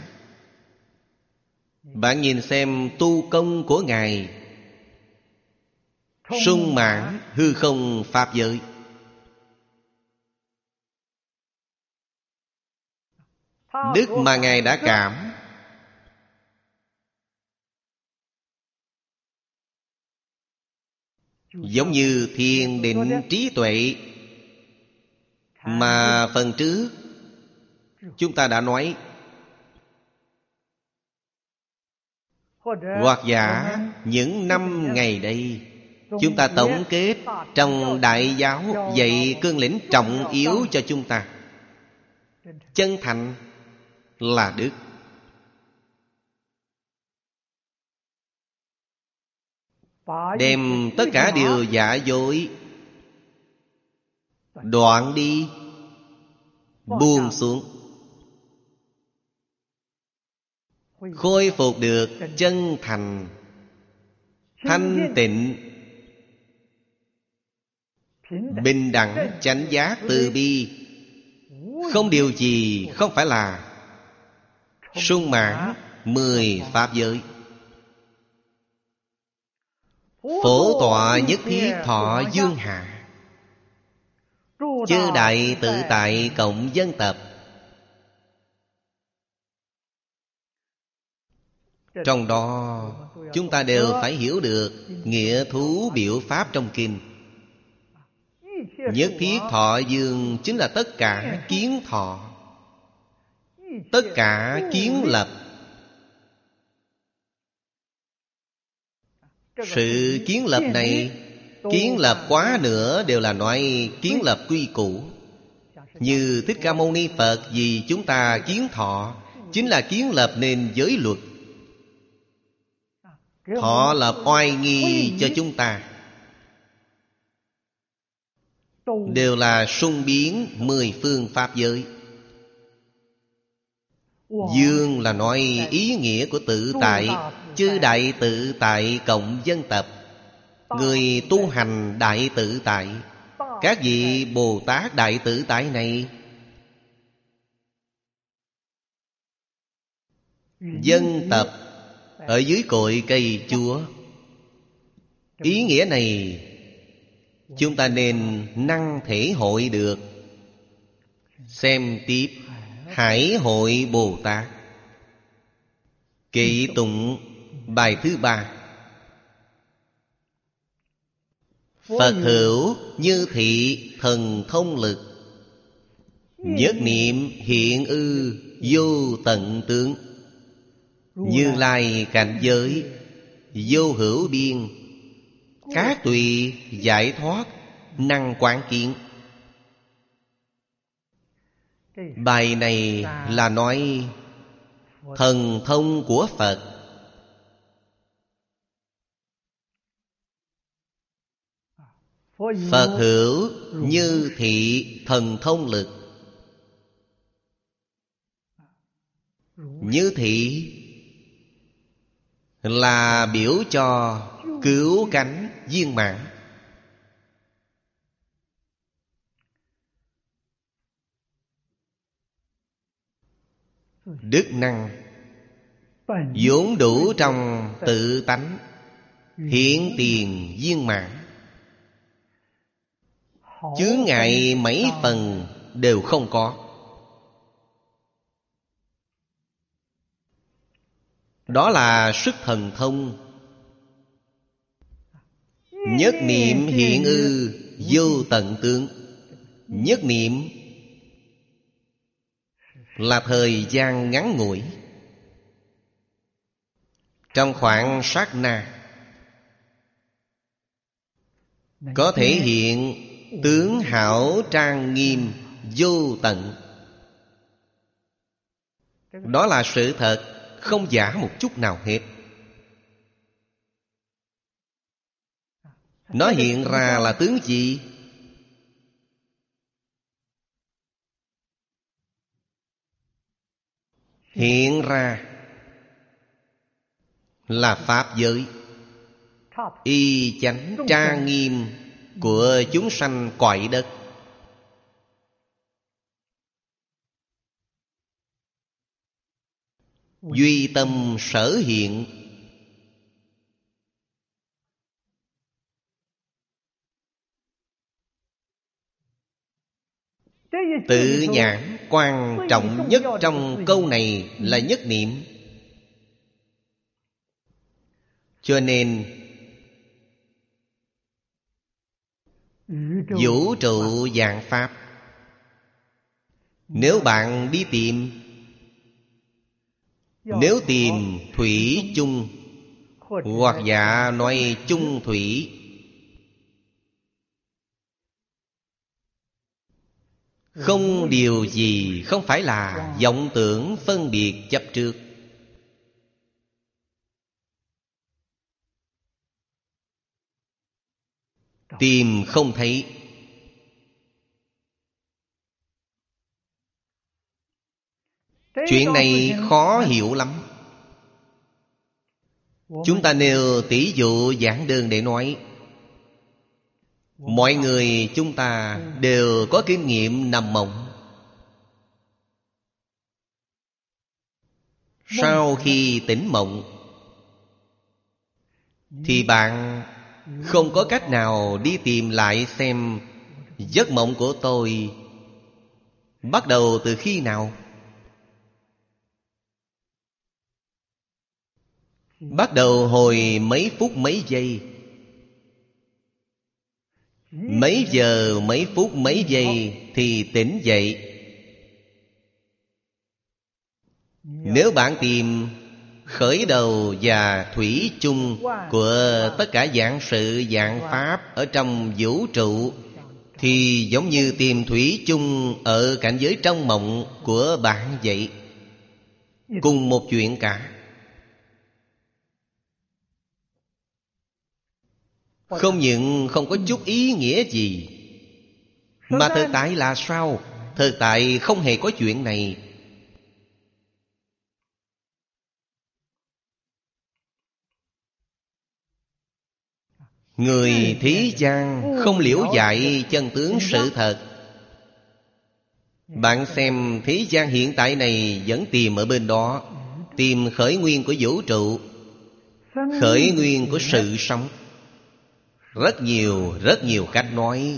Bạn nhìn xem tu công của Ngài, sung mãn hư không pháp giới. Đức mà Ngài đã cảm, giống như thiền định trí tuệ mà phần trước chúng ta đã nói. Hoặc giả những năm ngày đây chúng ta tổng kết trong đại giáo dạy cương lĩnh trọng yếu cho chúng ta. Chân thành là đức. Đem tất cả điều giả dối đoạn đi, buông xuống, khôi phục được chân thành, thanh tịnh, bình đẳng, chánh giác, từ bi. Không điều gì không phải là sung mãn mười pháp giới. Phổ tọa nhất thiết thọ dương hạ, chư đại tự tại cộng dân tập. Trong đó chúng ta đều phải hiểu được nghĩa thú biểu pháp trong kinh. Nhất thiết thọ dương chính là tất cả kiến thọ, tất cả kiến lập. Sự kiến lập này, kiến lập quá nữa đều là nói kiến lập quy củ. Như Thích Ca Mâu Ni Phật vì chúng ta kiến thọ, chính là kiến lập nên giới luật. Thọ lập oai nghi cho chúng ta, đều là sung biến mười phương pháp giới. Dương là nói ý nghĩa của tự tại, chư đại tự tại cộng dân tập. Người tu hành đại tự tại, các vị Bồ Tát đại tự tại này, dân tập ở dưới cội cây chúa. Ý nghĩa này chúng ta nên năng thể hội được. Xem tiếp Hải Hội Bồ Tát Kệ tụng bài thứ ba. Phật hữu như thị thần thông lực, nhất niệm hiện ư vô tận tướng. Như Lai cảnh giới vô hữu biên, các tùy giải thoát năng quán kiến. Bài này là nói thần thông của Phật. Phật hữu như thị thần thông lực. Như thị là biểu cho cứu cánh viên mãn. Đức năng vốn đủ trong tự tánh, hiện tiền viên mãn. Chướng ngại mấy phần đều không có. Đó là sức thần thông. Nhất niệm hiện ư vô tận tướng. Nhất niệm là thời gian ngắn ngủi, trong khoảng sát na có thể hiện tướng hảo trang nghiêm vô tận. Đó là sự thật, không giả một chút nào hết. Nó hiện ra là tướng gì? Hiện ra là pháp giới, y chánh trang nghiêm của chúng sanh cõi đất. Duy tâm sở hiện, tự nhãn quan trọng nhất trong câu này là nhất niệm. Cho nên vũ trụ vạn pháp, nếu bạn đi tìm, nếu tìm thủy chung, hoặc dạ nói chung thủy, không điều gì không phải là vọng tưởng phân biệt chấp trước. Tìm không thấy. Chuyện này khó hiểu lắm. Chúng ta nêu tỷ dụ giản đơn để nói. Mọi người chúng ta đều có kinh nghiệm nằm mộng. Sau khi tỉnh mộng thì bạn không có cách nào đi tìm lại xem giấc mộng của tôi bắt đầu từ khi nào. Bắt đầu hồi mấy phút mấy giây, mấy giờ mấy phút mấy giây thì tỉnh dậy. Nếu bạn tìm khởi đầu và thủy chung của tất cả dạng sự dạng pháp ở trong vũ trụ, thì giống như tìm thủy chung ở cảnh giới trong mộng của bạn vậy. Cùng một chuyện cả. Không những không có chút ý nghĩa gì, mà thực tại là sao? Thực tại không hề có chuyện này. Người thế gian không liễu giải chân tướng sự thật. Bạn xem thế gian hiện tại này vẫn tìm ở bên đó, tìm khởi nguyên của vũ trụ, khởi nguyên của sự sống. Rất nhiều, rất nhiều cách nói.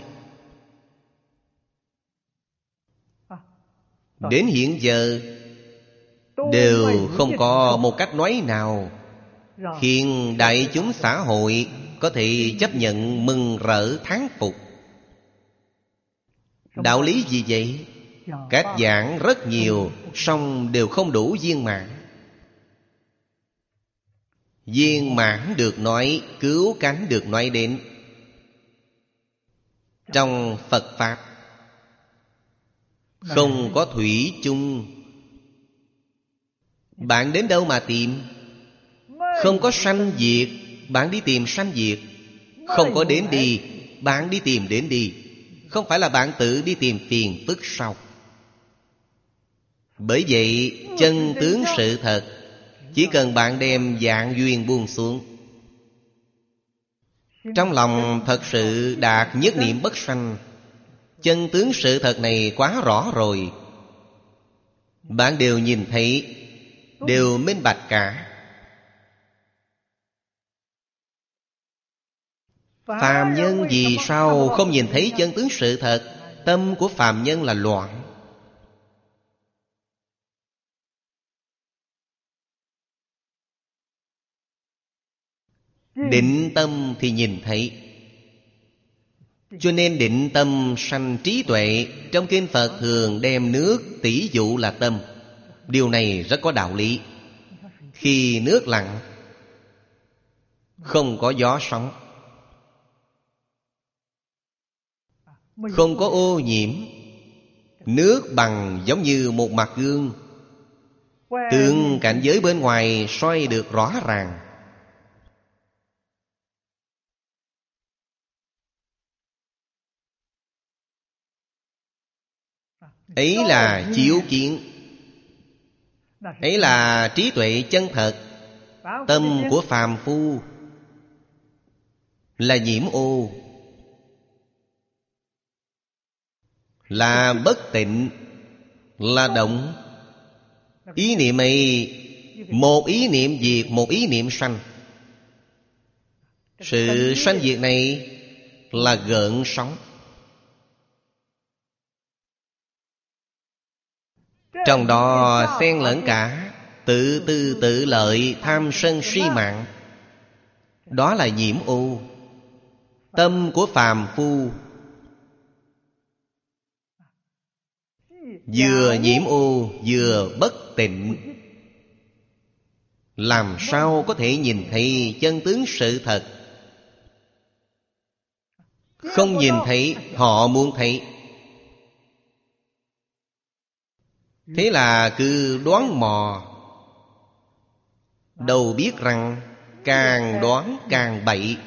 Đến hiện giờ đều không có một cách nói nào khiến đại chúng xã hội có thể chấp nhận, mừng rỡ, thán phục. Đạo lý gì vậy? Cách giảng rất nhiều, song đều không đủ viên mãn. Viên mãn được nói, cứu cánh được nói đến. Trong Phật Pháp không có thủy chung. Bạn đến đâu mà tìm? Không có sanh diệt, bạn đi tìm sanh diệt. Không có đến đi, bạn đi tìm đến đi. Không phải là bạn tự đi tìm phiền phức sau. Bởi vậy chân tướng sự thật, chỉ cần bạn đem dạng duyên buông xuống, trong lòng thật sự đạt nhất niệm bất sanh. Chân tướng sự thật này quá rõ rồi, bạn đều nhìn thấy, đều minh bạch cả. Phàm nhân vì sao không nhìn thấy chân tướng sự thật? Tâm của phàm nhân là loạn. Định tâm thì nhìn thấy. Cho nên định tâm sanh trí tuệ. Trong kinh Phật thường đem nước tỷ dụ là tâm. Điều này rất có đạo lý. Khi nước lặng, không có gió sóng, không có ô nhiễm, nước bằng giống như một mặt gương, tượng cảnh giới bên ngoài soi được rõ ràng. Ấy là chiếu kiến, ấy là trí tuệ chân thật. Tâm của phàm phu là nhiễm ô, là bất tịnh, là động. Ý niệm ấy, một ý niệm diệt, một ý niệm sanh. Sự sanh diệt này là gợn sóng. Trong đó xen lẫn cả tự tư tự lợi, tham sân si mạng. Đó là nhiễm ô. Tâm của phàm phu vừa nhiễm ô vừa bất tịnh, làm sao có thể nhìn thấy chân tướng sự thật? Không nhìn thấy, họ muốn thấy. Thế là cứ đoán mò. Đâu biết rằng càng đoán càng bậy.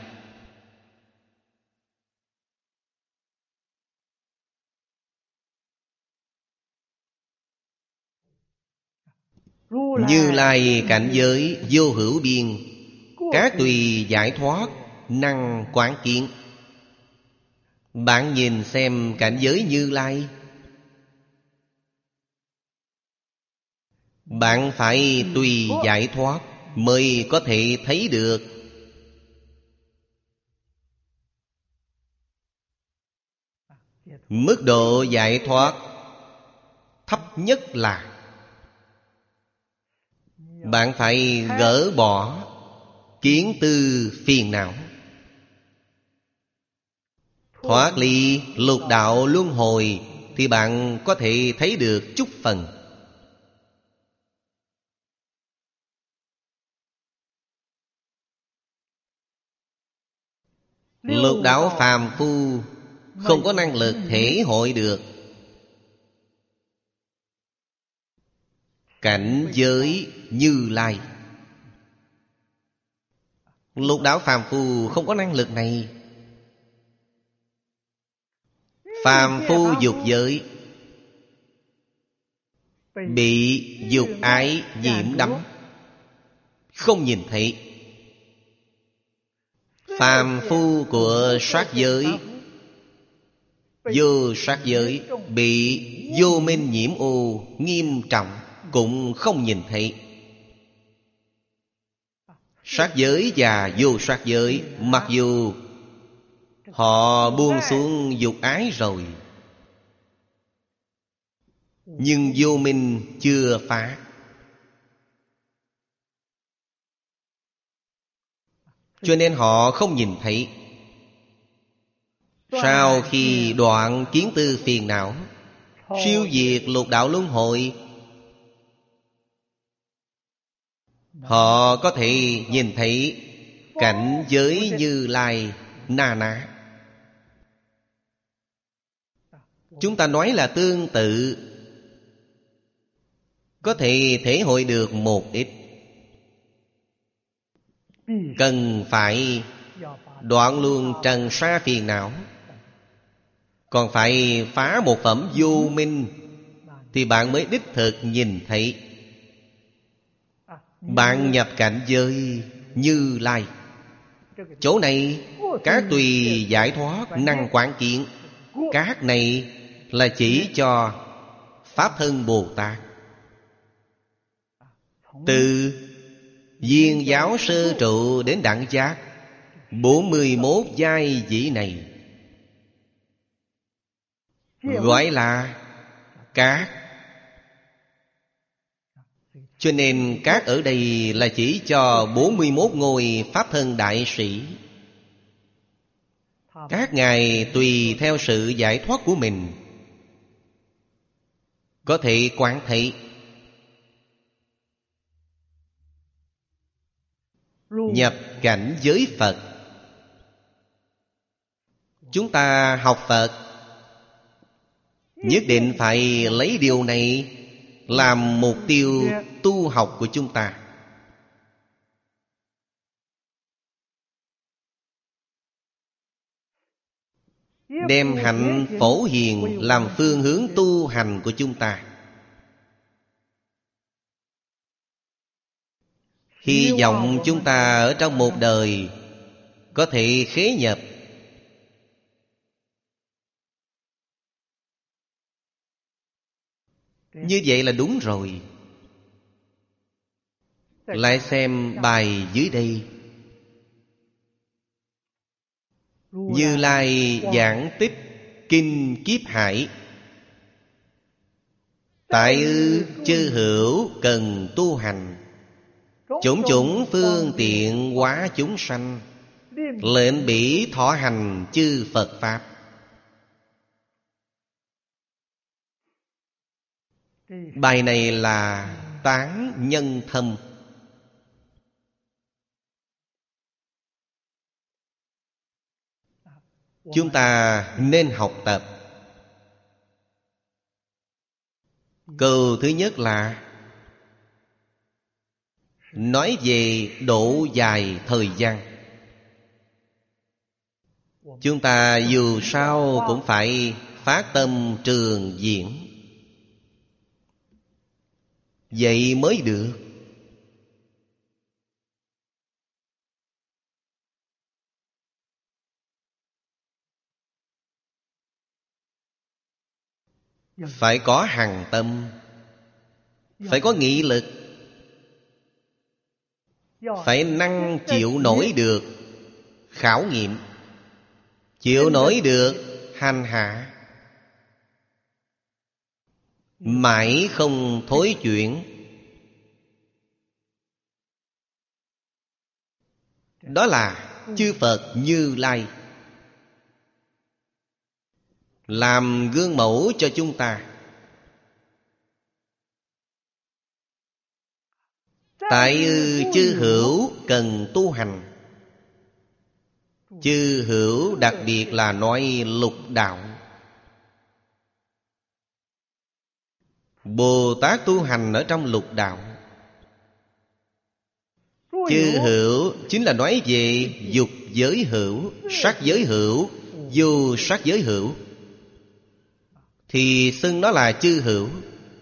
Như Lai cảnh giới vô hữu biên, các tùy giải thoát năng quán kiến. Bạn nhìn xem cảnh giới Như Lai, bạn phải tùy giải thoát mới có thể thấy được. Mức độ giải thoát thấp nhất là bạn phải gỡ bỏ kiến tư phiền não, thoát ly lục đạo luân hồi, thì bạn có thể thấy được chút phần. Lục đạo phàm phu không có năng lực thể hội được cảnh giới Như Lai. Lục đạo phàm phu không có năng lực này. Phàm phu dục giới bị dục ái nhiễm đắm, không nhìn thấy. Phàm phu của sát giới, vô sát giới bị vô minh nhiễm ô nghiêm trọng, cũng không nhìn thấy. Sát giới và vô sát giới, mặc dù họ buông xuống dục ái rồi, nhưng vô minh chưa phá. Cho nên họ không nhìn thấy. Sau khi đoạn kiến tư phiền não, siêu diệt lục đạo luân hồi, họ có thể nhìn thấy cảnh giới Như Lai na ná. Chúng ta nói là tương tự, có thể thể hội được một ít. Cần phải đoạn luôn trần sa phiền não, còn phải phá một phẩm vô minh, thì bạn mới đích thực nhìn thấy. Bạn nhập cảnh giới Như Lai. Chỗ này các tùy giải thoát năng quán kiến. Các này là chỉ cho Pháp Thân Bồ Tát. Từ Viên giáo sơ trụ đến đẳng giác, bốn mươi mốt giai vị này gọi là các. Cho nên các ở đây là chỉ cho bốn mươi mốt ngôi Pháp Thân Đại Sĩ. Các ngài tùy theo sự giải thoát của mình có thể quán thấy. Nhập cảnh giới Phật. Chúng ta học Phật nhất định phải lấy điều này làm mục tiêu tu học của chúng ta. Đem hạnh phổ hiền làm phương hướng tu hành của chúng ta. Hy vọng chúng ta ở trong một đời có thể khế nhập. Như vậy là đúng rồi. Lại xem bài dưới đây. Như Lai giảng tích kinh kiếp hải. Tại ư chư hữu cần tu hành, chủng chủng phương tiện hóa chúng sanh, lệnh bỉ thọ hành chư Phật Pháp. Bài này là tán nhân thâm. Chúng ta nên học tập. Câu thứ nhất là nói về độ dài thời gian. Chúng ta dù sao cũng phải phát tâm trường diễn, vậy mới được. Phải có hằng tâm, phải có nghị lực, phải năng chịu nổi được khảo nghiệm, chịu nổi được hành hạ, mãi không thối chuyển. Đó là chư Phật Như Lai làm gương mẫu cho chúng ta. Tại ư chư hữu cần tu hành. Chư hữu đặc biệt là nói lục đạo. Bồ Tát tu hành ở trong lục đạo. Chư hữu chính là nói về dục giới hữu, sắc giới hữu, vô sắc giới hữu, thì xưng nó là chư hữu.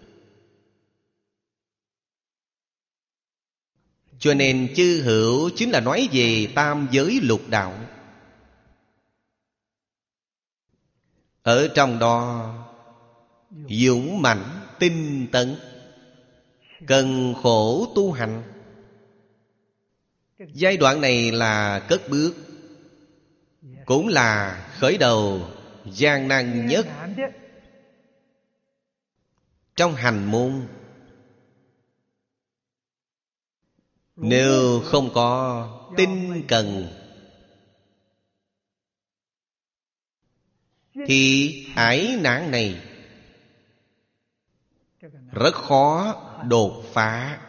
Cho nên chư hữu chính là nói về tam giới lục đạo. Ở trong đó dũng mãnh tinh tấn, cần khổ tu hành. Giai đoạn này là cất bước, cũng là khởi đầu gian nan nhất trong hành môn. Nếu không có tinh cần thì ải nạn này rất khó đột phá.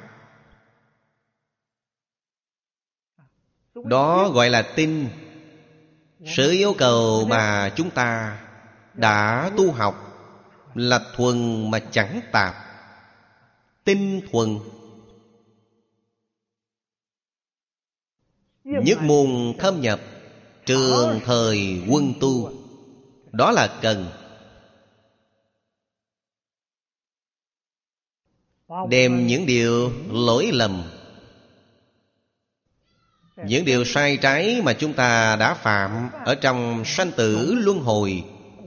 Đó gọi là tinh. Sự yêu cầu mà chúng ta đã tu học là thuần mà chẳng tạp, tinh thuần. Nhất môn thâm nhập, trường thời quân tu, đó là cần. Đem những điều lỗi lầm, những điều sai trái mà chúng ta đã phạm ở trong sanh tử luân hồi,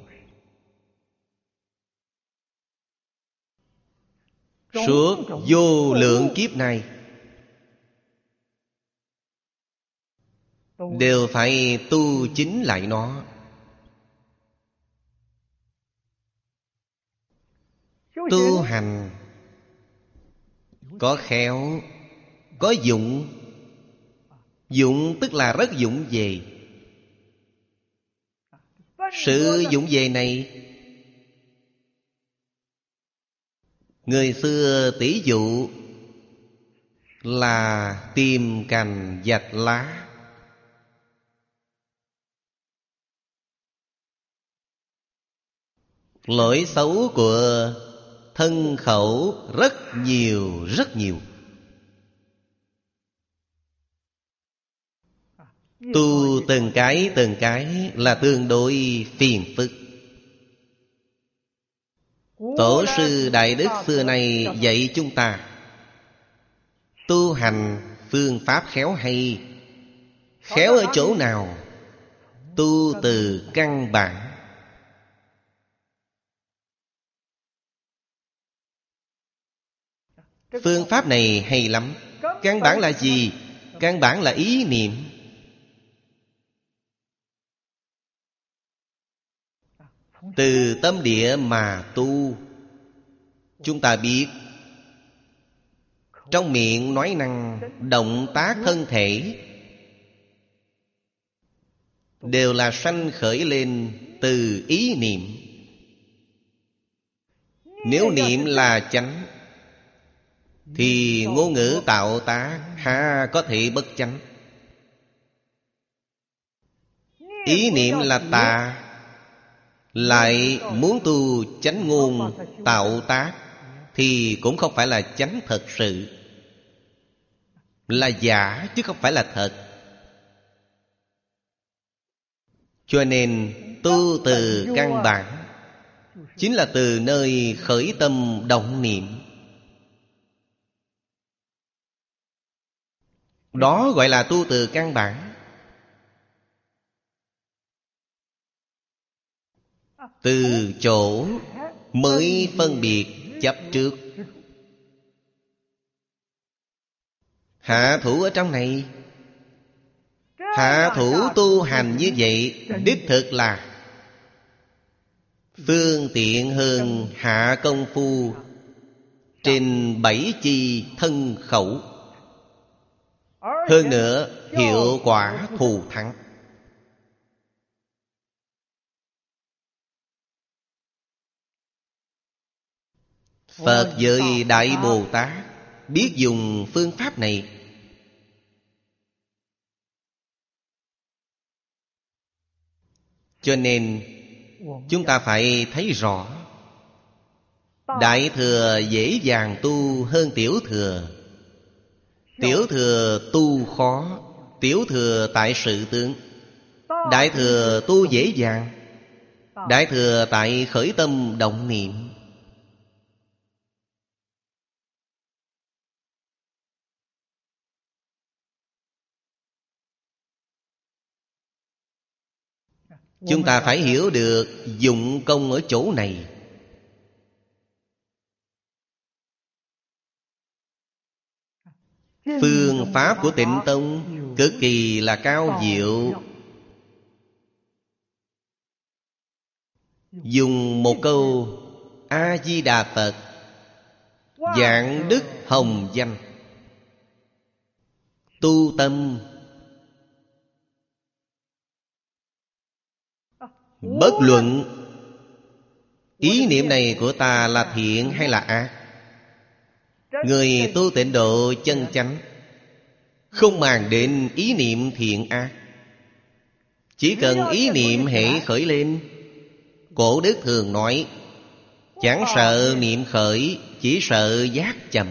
suốt vô lượng kiếp này, đều phải tu chính lại nó. Tu hành có khéo, có dụng. Dụng tức là rất dụng về. Sự dụng về này, người xưa tỷ dụ là tìm cành vạch lá. Lỗi xấu của thân khẩu rất nhiều, rất nhiều. Tu từng cái từng cái là tương đối phiền phức. Tổ sư Đại Đức xưa nay dạy chúng ta tu hành phương pháp khéo hay. Khéo ở chỗ nào? Tu từ căn bản. Phương pháp này hay lắm. Căn bản là gì? Căn bản là ý niệm. Từ tâm địa mà tu. Chúng ta biết, trong miệng nói năng, động tác thân thể đều là sanh khởi lên từ ý niệm. Nếu niệm là chánh thì ngôn ngữ tạo tác há có thể bất chánh. Ý niệm là tà, lại muốn tu chánh ngôn tạo tác thì cũng không phải là chánh thật sự, là giả chứ không phải là thật. Cho nên tu từ căn bản chính là từ nơi khởi tâm động niệm. Đó gọi là tu từ căn bản. Từ chỗ mới phân biệt chấp trước. Hạ thủ ở trong này, hạ thủ tu hành như vậy đích thực là phương tiện hơn hạ công phu trên bảy chi thân khẩu. Hơn nữa hiệu quả thù thắng. Phật với Đại Bồ Tát biết dùng phương pháp này. Cho nên chúng ta phải thấy rõ, Đại Thừa dễ dàng tu hơn Tiểu Thừa. Tiểu Thừa tu khó. Tiểu Thừa tại sự tướng. Đại Thừa tu dễ dàng. Đại Thừa tại khởi tâm động niệm. Chúng ta phải hiểu được dụng công ở chỗ này. Phương pháp của Tịnh Tông cực kỳ là cao diệu. Dùng một câu A-di-đà Phật, vạn đức hồng danh. Tu tâm bất luận ý niệm này của ta là thiện hay là ác, người tu tịnh độ chân chánh không màng đến ý niệm thiện ác. Chỉ cần ý niệm hễ khởi lên, Cổ đức thường nói, chẳng sợ niệm khởi, chỉ sợ giác chậm.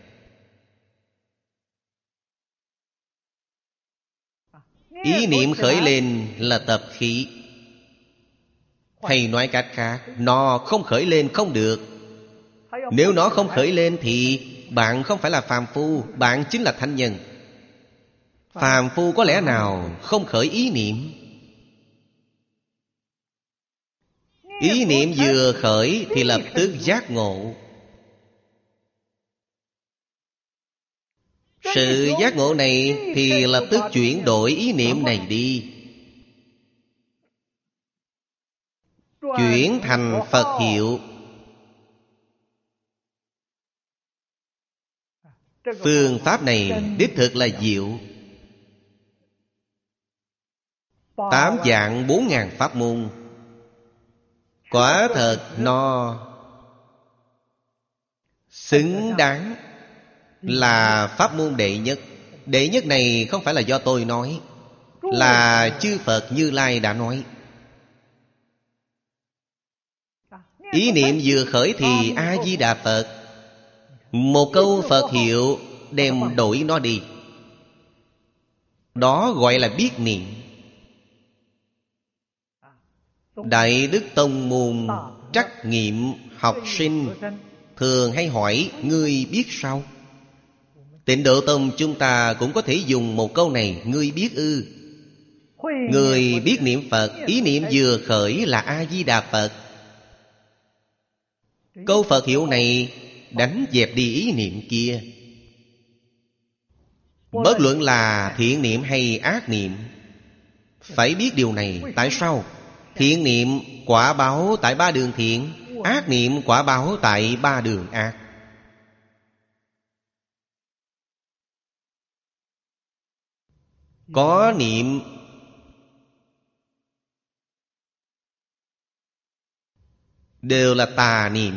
Ý niệm khởi lên là tập khí. Hay nói cách khác, nó không khởi lên không được. Nếu nó không khởi lên thì bạn không phải là phàm phu, bạn chính là thánh nhân. Phàm phu có lẽ nào không khởi ý niệm? Ý niệm vừa khởi thì lập tức giác ngộ. Sự giác ngộ này thì lập tức chuyển đổi ý niệm này đi, chuyển thành Phật hiệu. Phương pháp này đích thực là diệu. Tám vạn bốn ngàn pháp môn, quả thật nó xứng đáng là pháp môn đệ nhất. Đệ nhất này không phải là do tôi nói, là chư Phật Như Lai đã nói. Ý niệm vừa khởi thì A-di-đà Phật, một câu Phật hiệu đem đổi nó đi. Đó gọi là biết niệm. Đại Đức Tông Môn trắc nghiệm học sinh thường hay hỏi, ngươi biết sao? Tịnh Độ Tông chúng ta cũng có thể dùng một câu này, ngươi biết ư? Người biết niệm Phật, ý niệm vừa khởi là A-di-đà Phật. Câu Phật hiệu này đánh dẹp đi ý niệm kia. Bất luận là thiện niệm hay ác niệm, phải biết điều này. Tại sao? Thiện niệm quả báo tại ba đường thiện, ác niệm quả báo tại ba đường ác. Có niệm đều là tà niệm.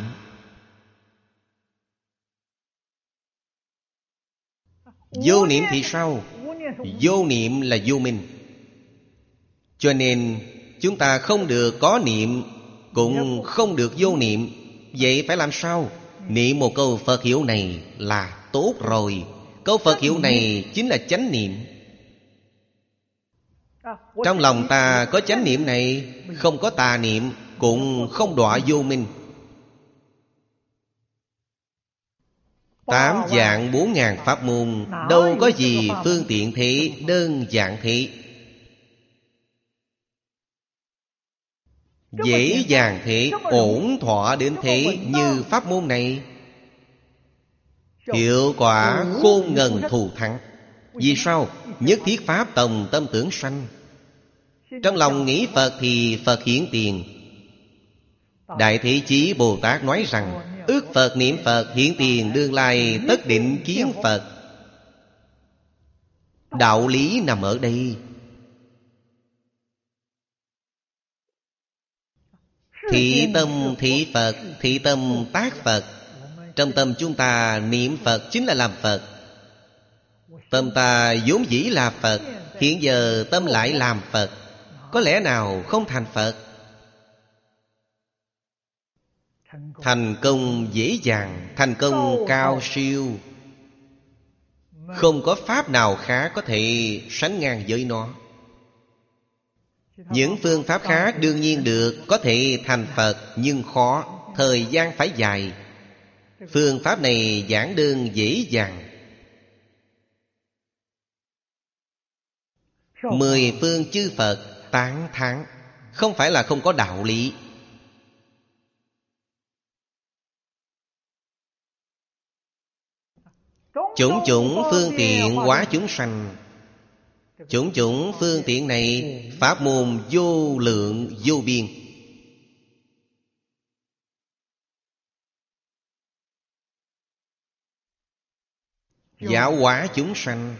Vô niệm thì sao? Vô niệm là vô minh. Cho nên chúng ta không được có niệm, cũng không được vô niệm. Vậy phải làm sao? Niệm một câu Phật hiệu này là tốt rồi. Câu Phật hiệu này chính là chánh niệm. Trong lòng ta có chánh niệm này, không có tà niệm, cũng không đọa vô minh. Tám vạn bốn ngàn pháp môn, đâu có gì phương tiện thế, đơn giản thế, dễ dàng thế, ổn thỏa đến thế như pháp môn này. Hiệu quả khôn ngần thù thắng. Vì sao? Nhất thiết pháp tòng tâm tưởng sanh. Trong lòng nghĩ Phật thì Phật hiển tiền. Đại Thế Chí Bồ Tát nói rằng: ước Phật niệm Phật, hiện tiền đương lai tất định kiến Phật. Đạo lý nằm ở đây. Thị tâm thị Phật, thị tâm tác Phật. Trong tâm chúng ta niệm Phật chính là làm Phật. Tâm ta vốn dĩ là Phật, hiện giờ tâm lại làm Phật, có lẽ nào không thành Phật? Thành công dễ dàng, thành công cao siêu. Không có pháp nào khác có thể sánh ngang với nó. Những phương pháp khác đương nhiên được, có thể thành Phật, nhưng khó, thời gian phải dài. Phương pháp này giản đơn dễ dàng. Mười phương chư Phật tán thán, không phải là không có đạo lý. Chủng chủng phương tiện hóa chúng sanh. Chủng chủng phương tiện này pháp môn vô lượng vô biên. Giáo hóa chúng sanh,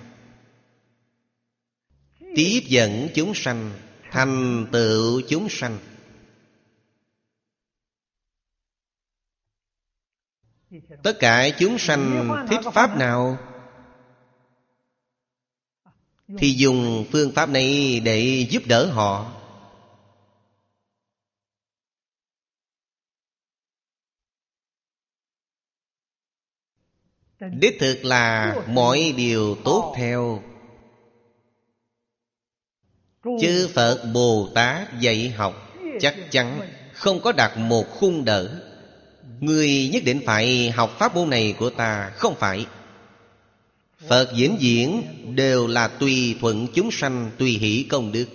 tiếp dẫn chúng sanh, thành tựu chúng sanh. Tất cả chúng sanh thích pháp nào thì dùng phương pháp này để giúp đỡ họ. Đích thực là mọi điều tốt theo. Chư Phật Bồ Tát dạy học chắc chắn không có đặt một khung đỡ. Người nhất định phải học pháp môn này của ta, không phải. Phật vĩnh viễn đều là tùy thuận chúng sanh, tùy hỷ công đức.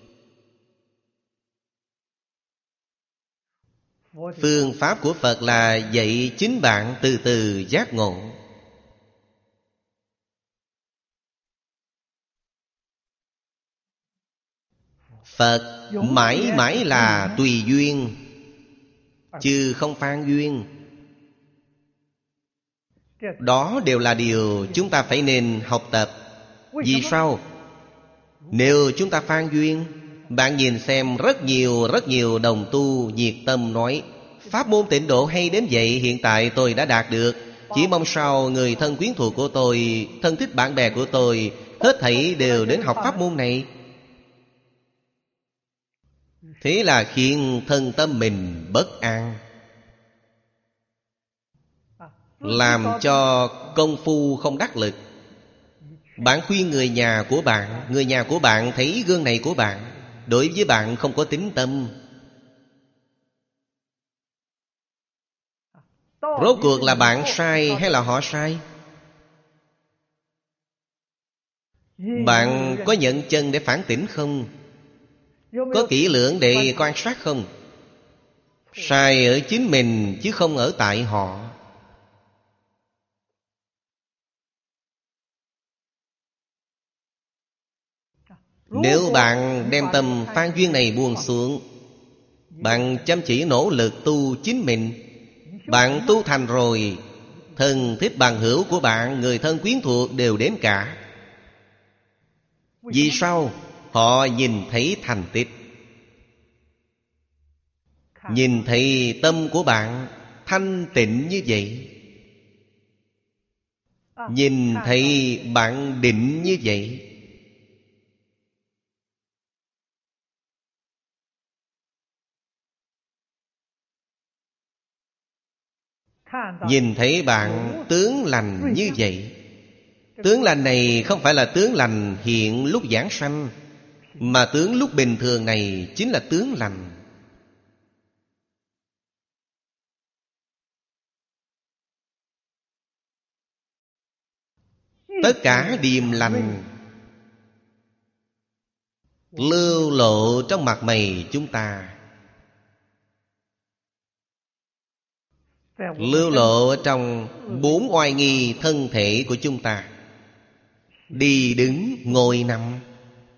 Phương pháp của Phật là dạy chính bạn từ từ giác ngộ. Phật mãi mãi là tùy duyên, chứ không phan duyên. Đó đều là điều chúng ta phải nên học tập. Vì sao? Nếu chúng ta phan duyên, bạn nhìn xem rất nhiều rất nhiều đồng tu nhiệt tâm nói: pháp môn tịnh độ hay đến vậy, hiện tại tôi đã đạt được. Chỉ mong sao người thân quyến thuộc của tôi, thân thích bạn bè của tôi, hết thảy đều đến học pháp môn này. Thế là khiến thân tâm mình bất an, làm cho công phu không đắc lực. Bạn khuyên người nhà của bạn, người nhà của bạn thấy gương này của bạn, đối với bạn không có tín tâm. Rốt cuộc là bạn sai hay là họ sai? Bạn có nhận chân để phản tỉnh không? Có kỹ lưỡng để quan sát không? Sai ở chính mình chứ không ở tại họ. Nếu bạn đem tâm phan duyên này buông xuống, bạn chăm chỉ nỗ lực tu chính mình, bạn tu thành rồi, thân thích bằng hữu của bạn, người thân quyến thuộc đều đến cả. Vì sao? Họ nhìn thấy thành tích, nhìn thấy tâm của bạn thanh tịnh như vậy, nhìn thấy bạn định như vậy. Nhìn thấy bạn tướng lành như vậy. Tướng lành này không phải là tướng lành hiện lúc giảng sanh, mà tướng lúc bình thường này chính là tướng lành. Tất cả điềm lành lưu lộ trong mặt mày chúng ta, lưu lộ trong bốn oai nghi thân thể của chúng ta. Đi đứng ngồi nằm,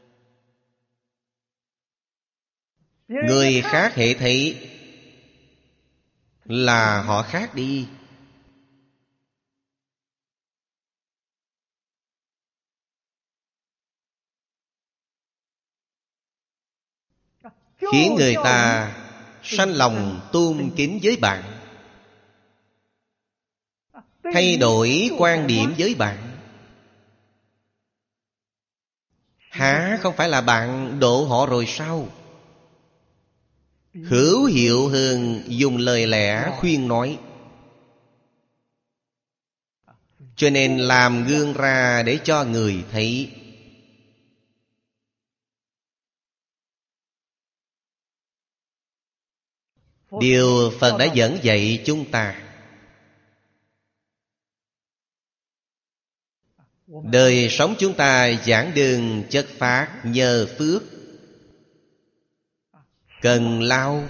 người khác hệ thấy là họ khác đi. Khiến người ta sanh lòng tôn kính với bạn, thay đổi quan điểm với bạn. Hả, không phải là bạn độ họ rồi sao? Hữu hiệu hơn dùng lời lẽ khuyên nói. Cho nên làm gương ra để cho người thấy. Điều Phật đã dẫn dạy chúng ta. Đời sống chúng ta giảng đường chất phát nhờ phước, cần lao.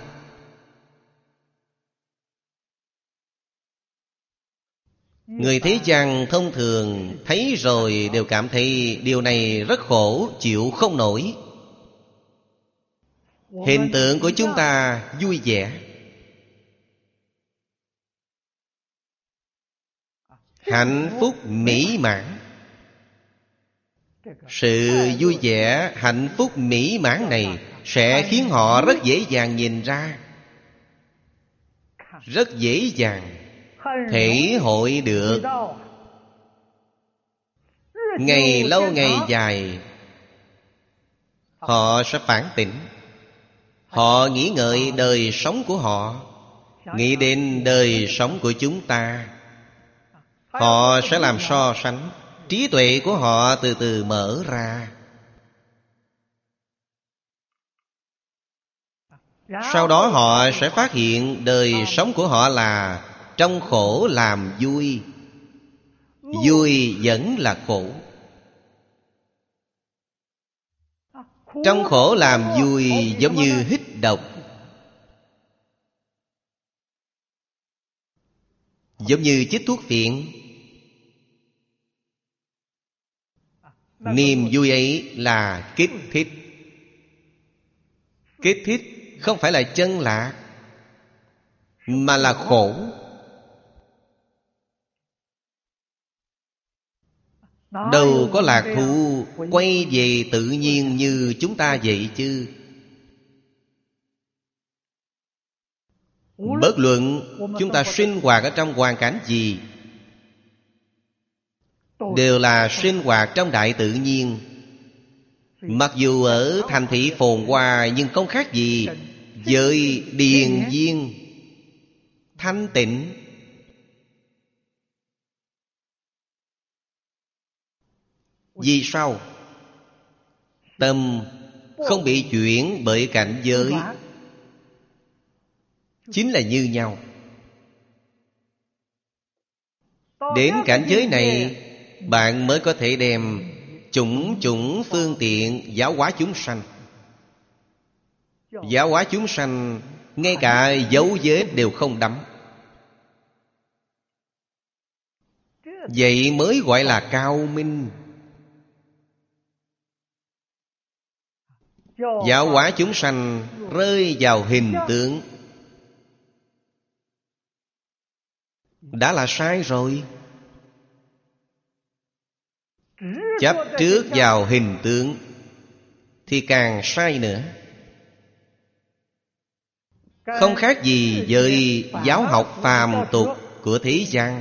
Người thế gian thông thường thấy rồi đều cảm thấy điều này rất khổ, chịu không nổi. Hình tượng của chúng ta vui vẻ, hạnh phúc mỹ mãn. Sự vui vẻ, hạnh phúc mỹ mãn này sẽ khiến họ rất dễ dàng nhìn ra, rất dễ dàng thể hội được. Ngày lâu ngày dài họ sẽ phản tỉnh. Họ nghĩ ngợi đời sống của họ, nghĩ đến đời sống của chúng ta. Họ sẽ làm so sánh. Trí tuệ của họ từ từ mở ra. Sau đó họ sẽ phát hiện đời sống của họ là trong khổ làm vui, vui vẫn là khổ. Trong khổ làm vui giống như hít độc, giống như chích thuốc phiện. Niềm vui ấy là kích thích. Kích thích không phải là chân lạc, mà là khổ. Đâu có lạc thú quay về tự nhiên như chúng ta vậy chứ. Bất luận chúng ta sinh hoạt ở trong hoàn cảnh gì, đều là sinh hoạt trong đại tự nhiên. Mặc dù ở thành thị phồn hoa, nhưng không khác gì với điền viên thanh tịnh. Vì sao? Tâm không bị chuyển bởi cảnh giới, chính là như nhau. Đến cảnh giới này, bạn mới có thể đem chủng chủng phương tiện giáo hóa chúng sanh. Giáo hóa chúng sanh, ngay cả dấu vết đều không đắm. Vậy mới gọi là cao minh. Giáo hóa chúng sanh rơi vào hình tượng đã là sai rồi. Chấp trước vào hình tượng thì càng sai nữa. Không khác gì với giáo học phàm tục của thế gian.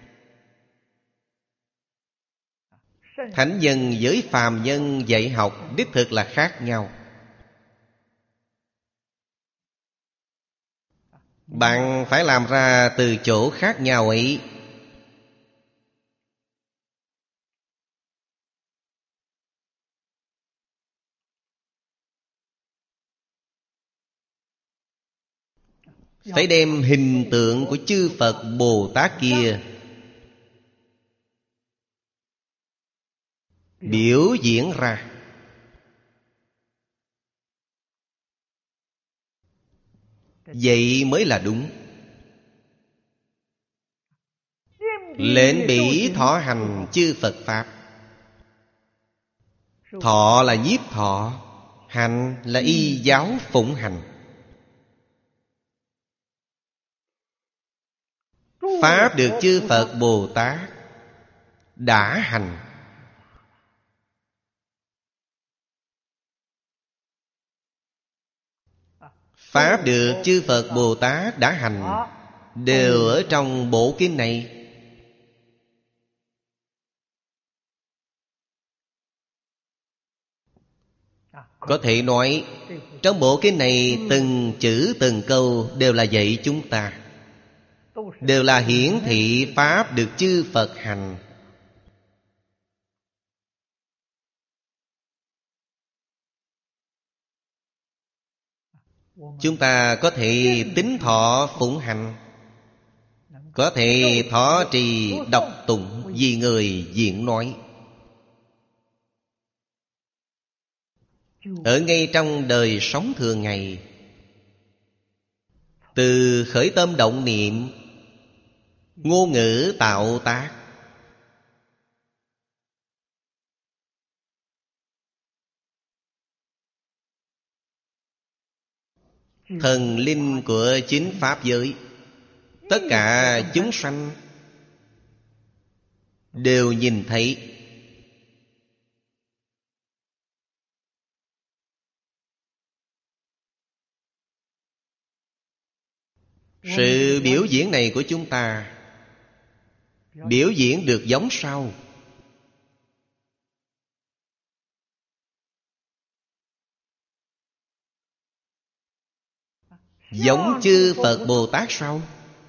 Thánh nhân với phàm nhân dạy học đích thực là khác nhau. Bạn phải làm ra từ chỗ khác nhau ấy. Phải đem hình tượng của chư Phật Bồ Tát kia biểu diễn ra. Vậy mới là đúng. Lệnh bỉ thọ hành chư Phật Pháp. Thọ là nhiếp thọ, hành là y giáo phụng hành. Pháp được chư Phật Bồ Tát đã hành. Pháp được chư Phật Bồ Tát đã hành đều ở trong bộ kinh này. Có thể nói trong bộ kinh này từng chữ từng câu đều là dạy chúng ta, đều là hiển thị Pháp được chư Phật hành. Chúng ta có thể tín thọ phụng hành, có thể thọ trì đọc tụng vì người diễn nói. Ở ngay trong đời sống thường ngày, từ khởi tâm động niệm, ngôn ngữ tạo tác, thần linh của chính Pháp giới, tất cả chúng sanh đều nhìn thấy. Sự biểu diễn này của chúng ta biểu diễn được giống sao? Giống chư Phật Bồ Tát sao?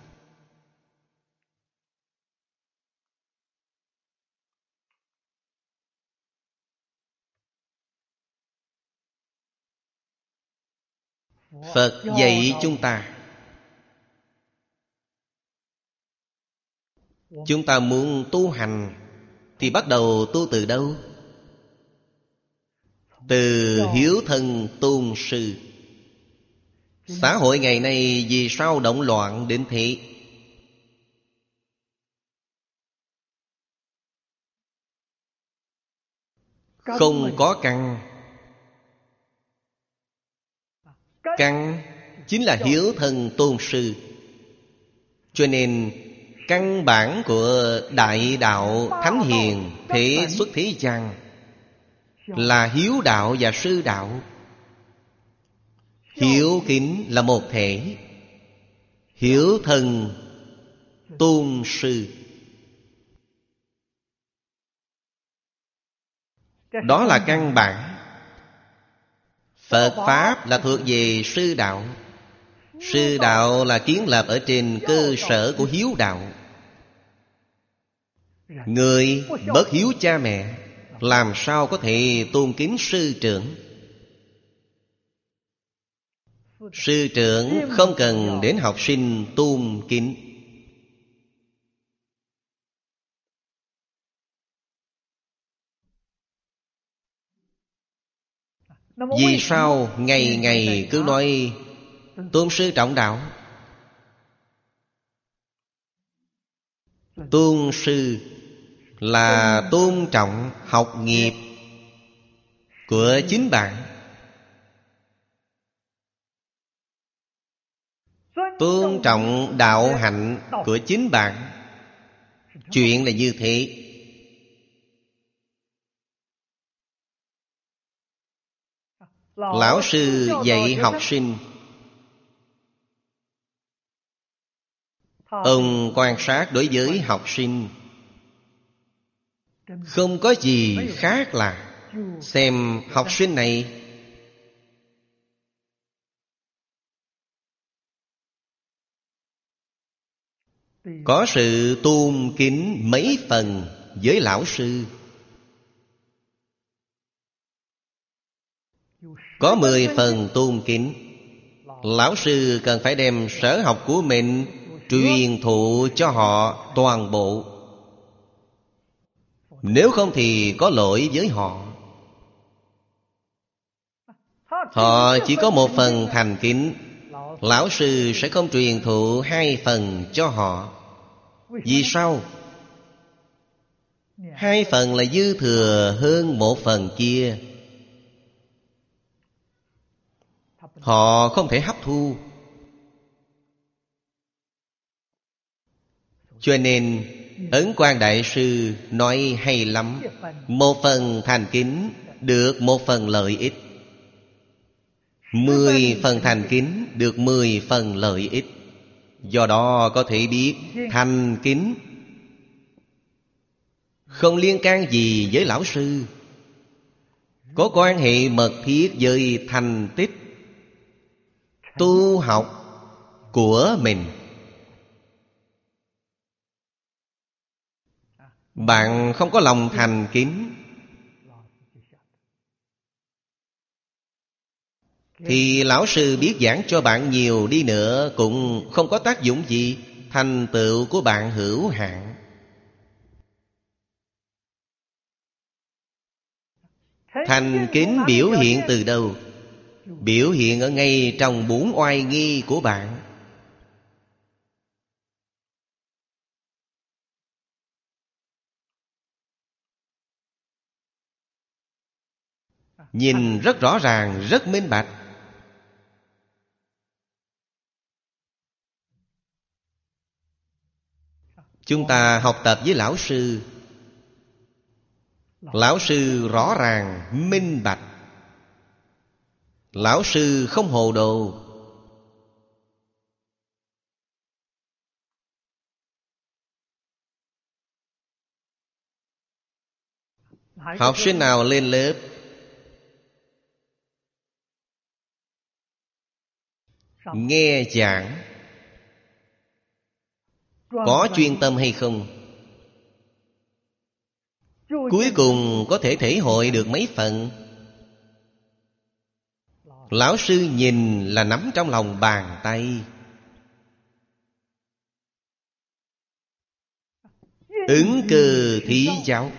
Phật dạy chúng ta, chúng ta muốn tu hành thì bắt đầu tu từ đâu? Từ hiếu thân tôn sư. Xã hội ngày nay vì sao động loạn đến thế? Không có căn. Căn chính là hiếu thân tôn sư. Cho nên căn bản của đại đạo thánh hiền thế xuất thế gian là hiếu đạo và sư đạo. Hiếu kính là một thể, hiếu thân tôn sư. Đó là căn bản. Phật Pháp là thuộc về sư đạo. Sư đạo là kiến lập ở trên cơ sở của hiếu đạo. Người bất hiếu cha mẹ làm sao có thể tôn kính sư trưởng? Sư trưởng không cần đến học sinh tôn kính. Vì sao ngày ngày cứ nói tôn sư trọng đạo? Tôn sư là tôn trọng học nghiệp của chính bạn. Tôn trọng đạo hạnh của chính bạn. Chuyện là như thế. Lão sư dạy học sinh, ông quan sát đối với học sinh, không có gì khác là xem học sinh này có sự tôn kính mấy phần với lão sư. Có mười phần tôn kính, lão sư cần phải đem sở học của mình truyền thụ cho họ toàn bộ. Nếu không thì có lỗi với họ. Họ chỉ có một phần thành kính, lão sư sẽ không truyền thụ hai phần cho họ. Vì sao? Hai phần là dư thừa hơn một phần kia. Họ không thể hấp thu. Cho nên Ấn Quang Đại Sư nói hay lắm. Một phần thành kính được một phần lợi ích, mười phần thành kính được mười phần lợi ích. Do đó có thể biết thành kính không liên can gì với lão sư, có quan hệ mật thiết với thành tích tu học của mình. Bạn không có lòng thành kính thì lão sư biết giảng cho bạn nhiều đi nữa cũng không có tác dụng gì. Thành tựu của bạn hữu hạn. Thành kính biểu hiện từ đâu? Biểu hiện ở ngay trong bốn oai nghi của bạn. Nhìn rất rõ ràng, rất minh bạch. Chúng ta học tập với lão sư, lão sư rõ ràng, minh bạch. Lão sư không hồ đồ. Học sinh nào lên lớp nghe giảng có chuyên tâm hay không? Cuối cùng có thể thể hội được mấy phần? Lão sư nhìn là nắm trong lòng bàn tay. Ứng cư thí giáo.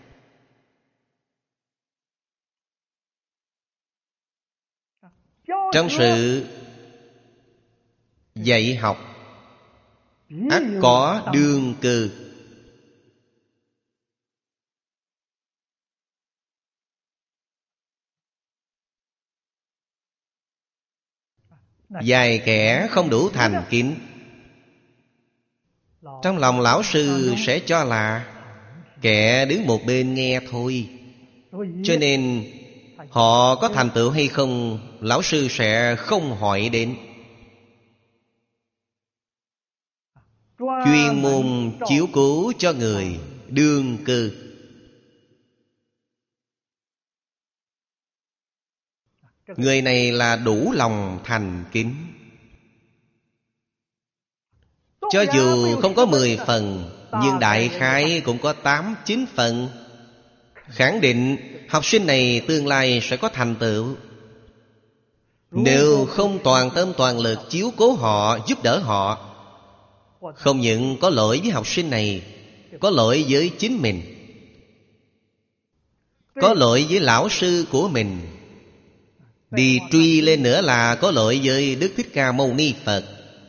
Trong sự dạy học ắt có đương cư. Vài kẻ không đủ thành kính, trong lòng lão sư sẽ cho là kẻ đứng một bên nghe thôi. Cho nên họ có thành tựu hay không, lão sư sẽ không hỏi đến. Chuyên môn chiếu cố cho người đương cư. Người này là đủ lòng thành kính. Cho dù không có mười phần, nhưng đại khái cũng có tám, chín phần. Khẳng định học sinh này tương lai sẽ có thành tựu. Nếu không toàn tâm toàn lực chiếu cố họ, giúp đỡ họ, không những có lỗi với học sinh này, có lỗi với chính mình, có lỗi với lão sư của mình. Đi truy lên nữa là có lỗi với Đức Thích Ca Mâu Ni Phật.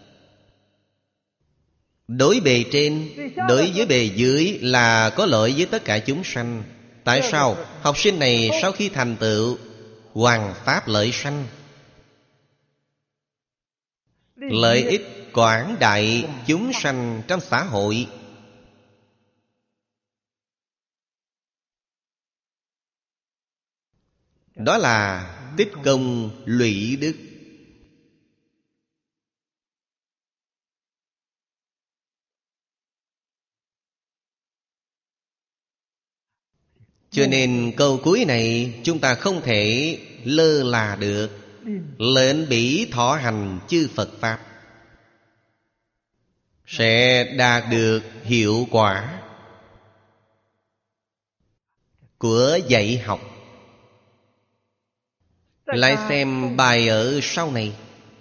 Đối bề trên, đối với bề dưới là có lỗi với tất cả chúng sanh. Tại sao? Học sinh này sau khi thành tựu hoằng pháp lợi sanh, lợi ích quảng đại chúng sanh trong xã hội. Đó là tích công lũy đức. Cho nên câu cuối này chúng ta không thể lơ là được. Lệnh bỉ thọ hành chư Phật Pháp, sẽ đạt được hiệu quả của dạy học. Lại xem bài ở sau này.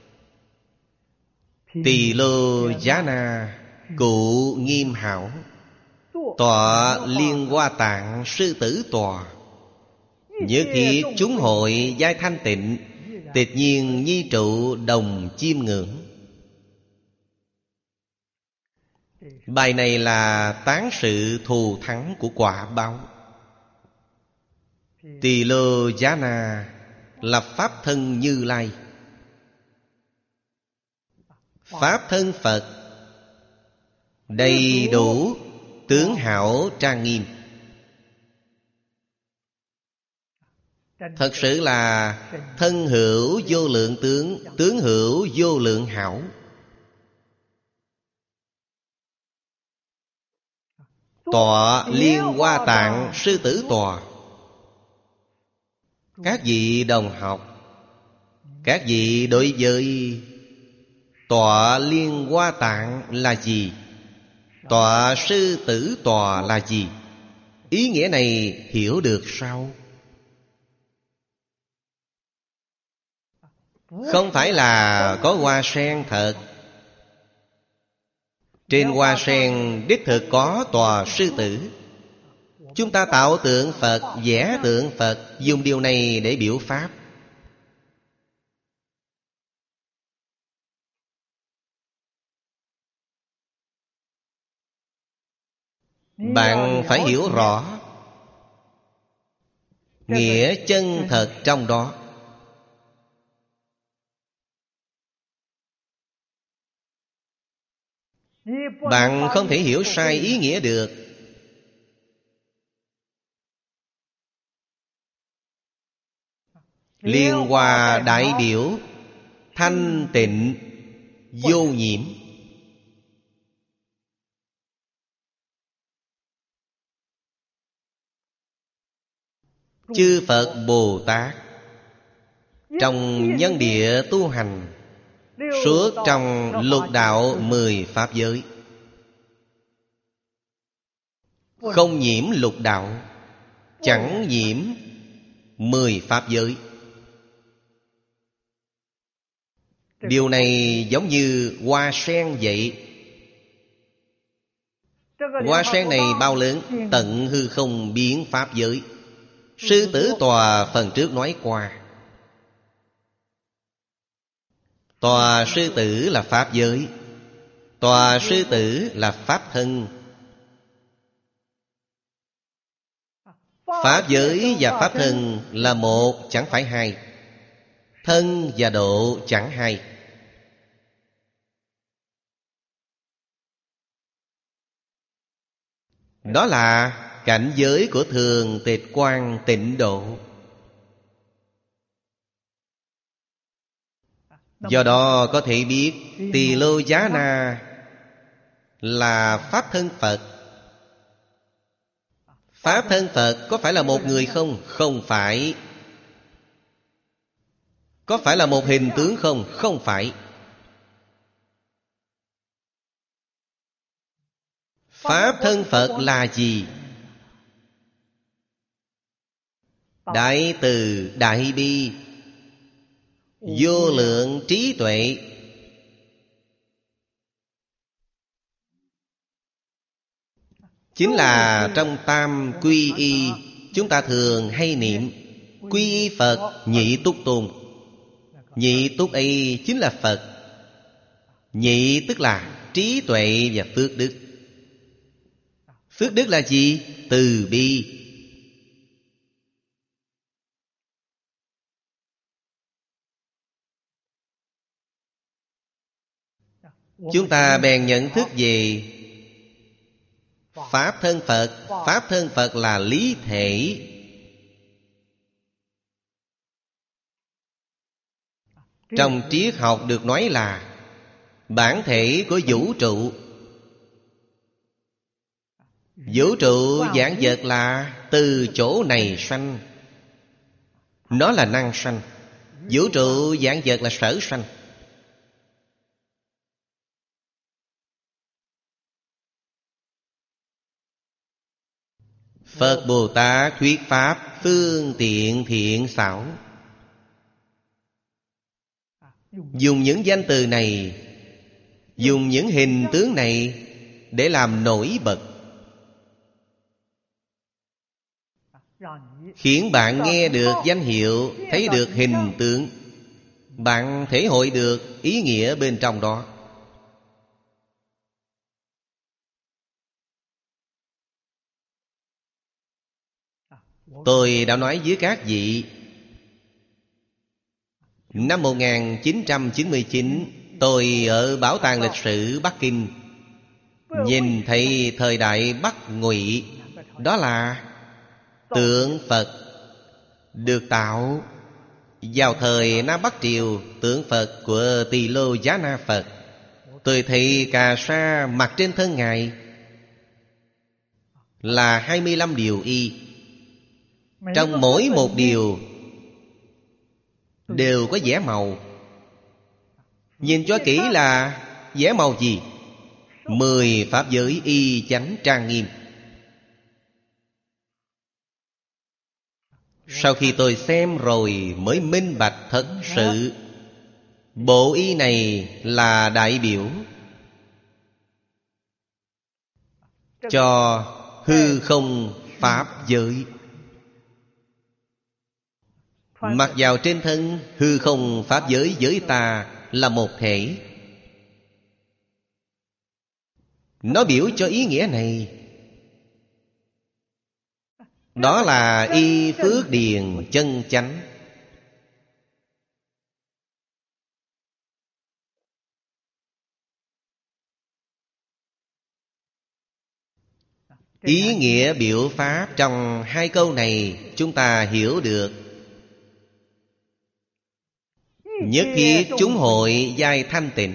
Tỳ lô giá na cụ nghiêm hảo, tọa liên hoa tạng sư tử tòa, nhất thiết chúng hội giai thanh tịnh, tịch nhiên nhi trụ đồng chiêm ngưỡng. Bài này là tán sự thù thắng của quả báo. Tỳ lô giá na là Pháp thân Như Lai, Pháp thân Phật, đầy đủ, tướng hảo trang nghiêm. Thật sự là thân hữu vô lượng tướng, tướng hữu vô lượng hảo. Tọa Liên Hoa Tạng Sư Tử Tòa. Các vị đồng học, các vị đối với Tọa Liên Hoa Tạng là gì? Tọa Sư Tử Tòa là gì? Ý nghĩa này hiểu được sao? Không phải là có hoa sen thật. Trên hoa sen đích thực có tòa sư tử. Chúng ta tạo tượng Phật, vẽ tượng Phật, dùng điều này để biểu pháp. Bạn phải hiểu rõ nghĩa chân thật trong đó. Bạn không thể hiểu sai ý nghĩa được. Liên Hoa đại biểu thanh tịnh vô nhiễm. Chư Phật Bồ Tát trong nhân địa tu hành, suốt trong lục đạo mười pháp giới, không nhiễm lục đạo, chẳng nhiễm mười pháp giới. Điều này giống như hoa sen vậy. Hoa sen này bao lớn, tận hư không biến pháp giới. Sư Tử Tòa phần trước nói qua. Tòa sư tử là pháp giới, tòa sư tử là pháp thân. Pháp giới và pháp thân là một, chẳng phải hai. Thân và độ chẳng hai. Đó là cảnh giới của thường tịch quang tịnh độ. Do đó có thể biết Tỳ Lô Giá Na là Pháp thân Phật. Pháp thân Phật có phải là một người không? Không phải. Có phải là một hình tướng không? Không phải. Pháp thân Phật là gì? Đại từ đại bi, vô lượng trí tuệ. Chính là trong tam quy y chúng ta thường hay niệm quy y Phật nhị túc tôn. Nhị túc ấy chính là Phật. Nhị tức là trí tuệ và phước đức. Phước đức là gì? Từ bi. Chúng ta bèn nhận thức về Pháp thân Phật. Pháp thân Phật là lý thể. Trong triết học được nói là bản thể của vũ trụ. Vũ trụ vạn vật là từ chỗ này sanh. Nó là năng sanh. Vũ trụ vạn vật là sở sanh. Phật Bồ Tát thuyết pháp phương tiện thiện xảo. Dùng những danh từ này, dùng những hình tướng này để làm nổi bật, khiến bạn nghe được danh hiệu, thấy được hình tượng, bạn thể hội được ý nghĩa bên trong đó. Tôi đã nói với các vị, năm một nghìn chín trăm chín mươi chín tôi ở Bảo tàng lịch sử Bắc Kinh Nhìn thấy thời đại Bắc Ngụy, đó là tượng Phật được tạo vào thời Nam Bắc Triều. Tượng Phật của Tỳ Lô Giá Na Phật, tôi thấy cà sa mặc trên thân Ngài là hai mươi lăm điều y. Trong mỗi một điều đều có vẽ màu. Nhìn cho kỹ là vẽ màu gì? Mười pháp giới y chánh trang nghiêm. Sau khi tôi xem rồi mới minh bạch thật sự bộ y này là đại biểu cho hư không pháp giới. Mặc vào trên thân, hư không pháp giới với ta là một thể. Nó biểu cho ý nghĩa này. Đó là y phước điền chân chánh. Ý nghĩa biểu pháp trong hai câu này chúng ta hiểu được. Nhất thiết chúng hội giai thanh tịnh.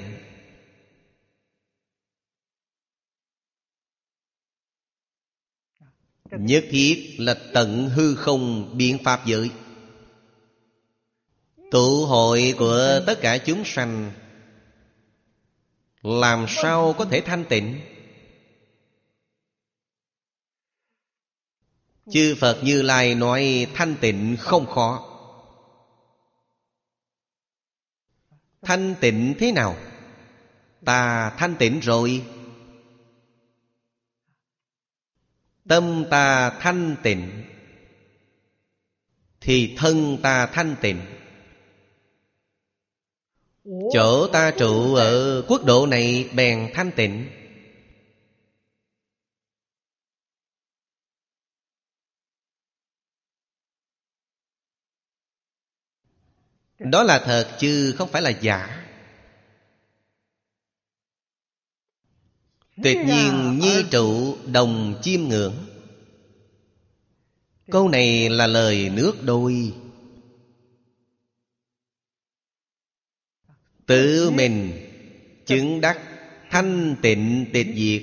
Nhất thiết là tận hư không biện pháp giới. Tụ hội của tất cả chúng sanh làm sao có thể thanh tịnh? Chư Phật Như Lai nói thanh tịnh không khó. Thanh tịnh thế nào? Ta thanh tịnh rồi, tâm ta thanh tịnh, thì thân ta thanh tịnh. Chỗ ta trụ ở quốc độ này bèn thanh tịnh. Đó là thật chứ không phải là giả. Tuyệt nhiên nhi trụ đồng chiêm ngưỡng. Câu này là lời nước đôi. Tự mình chứng đắc thanh tịnh tịch diệt.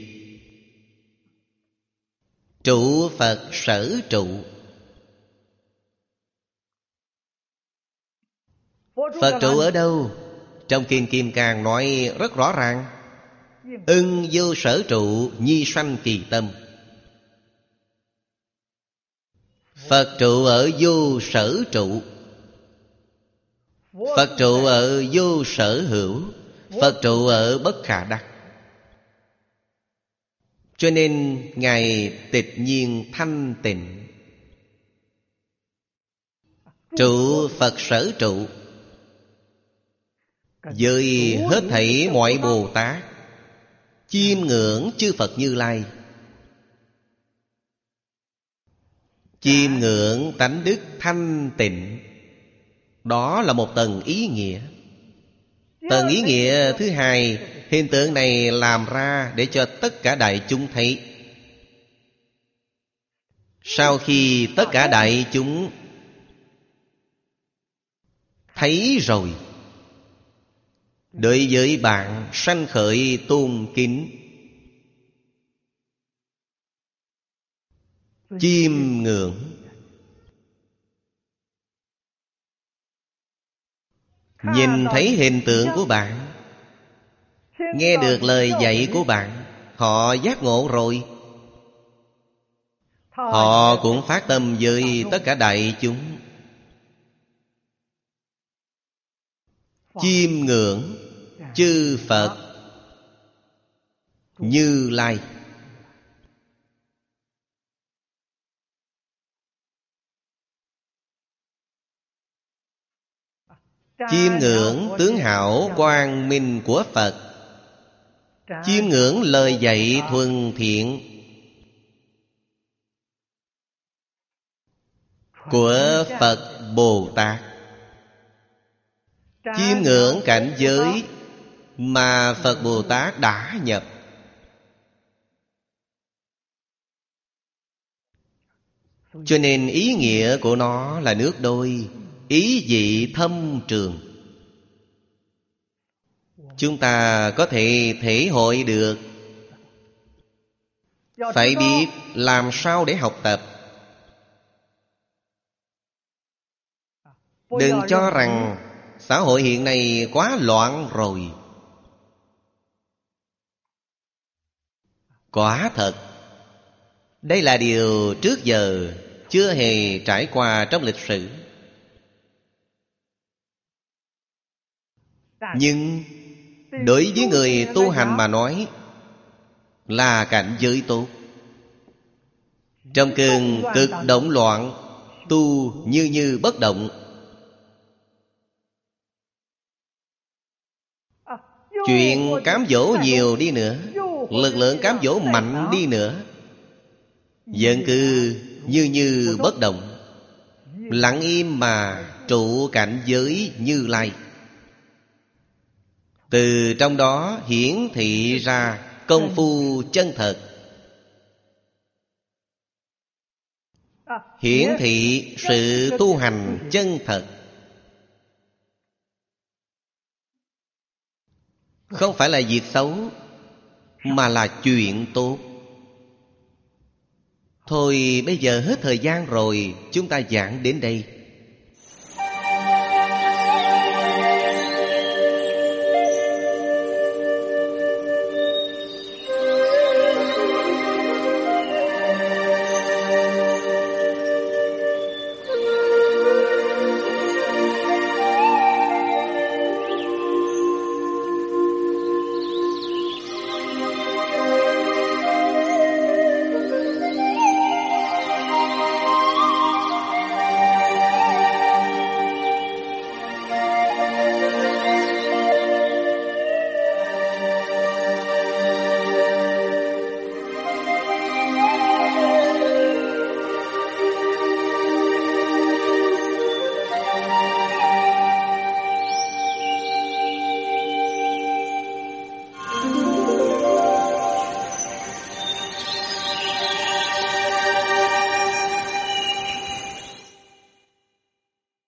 Trụ Phật sở trụ. Phật trụ ở đâu? Trong Kinh Kim Cang nói rất rõ ràng. Ưng vô sở trụ, nhi sanh kỳ tâm. Phật trụ ở vô sở trụ. Phật trụ ở vô sở hữu. Phật trụ ở bất khả đắc. Cho nên Ngài tịch nhiên thanh tịnh. Trụ Phật sở trụ với hết thảy mọi Bồ Tát, chiêm ngưỡng chư Phật Như Lai. Chiêm ngưỡng tánh đức thanh tịnh. Đó là một tầng ý nghĩa. Tầng ý nghĩa thứ hai, hiện tượng này làm ra để cho tất cả đại chúng thấy. Sau khi tất cả đại chúng thấy rồi, đối với bạn sanh khởi tôn kính, chiêm ngưỡng. Nhìn thấy hình tượng của bạn, nghe được lời dạy của bạn, họ giác ngộ rồi. Họ cũng phát tâm với tất cả đại chúng, chiêm ngưỡng chư Phật Như Lai. Chiêm ngưỡng tướng hảo quang minh của Phật. Chiêm ngưỡng lời dạy thuần thiện của Phật Bồ Tát. Chiêm ngưỡng cảnh giới mà Phật Bồ Tát đã nhập. Cho nên ý nghĩa của nó là nước đôi, ý vị thâm trường. Chúng ta có thể thể hội được. Phải biết làm sao để học tập. Đừng cho rằng xã hội hiện nay quá loạn rồi. Quả thật, đây là điều trước giờ chưa hề trải qua trong lịch sử. Nhưng đối với người tu hành mà nói là cảnh giới tốt. Trong cơn cực động loạn, tu như như bất động. Chuyện cám dỗ nhiều đi nữa, lực lượng cám dỗ mạnh đi nữa, vẫn cứ như như bất động, lặng im mà trụ cảnh giới Như Lai. Từ trong đó hiển thị ra công phu chân thật, hiển thị sự tu hành chân thật. Không phải là việc xấu, mà là chuyện tốt. Thôi bây giờ hết thời gian rồi, chúng ta giảng đến đây.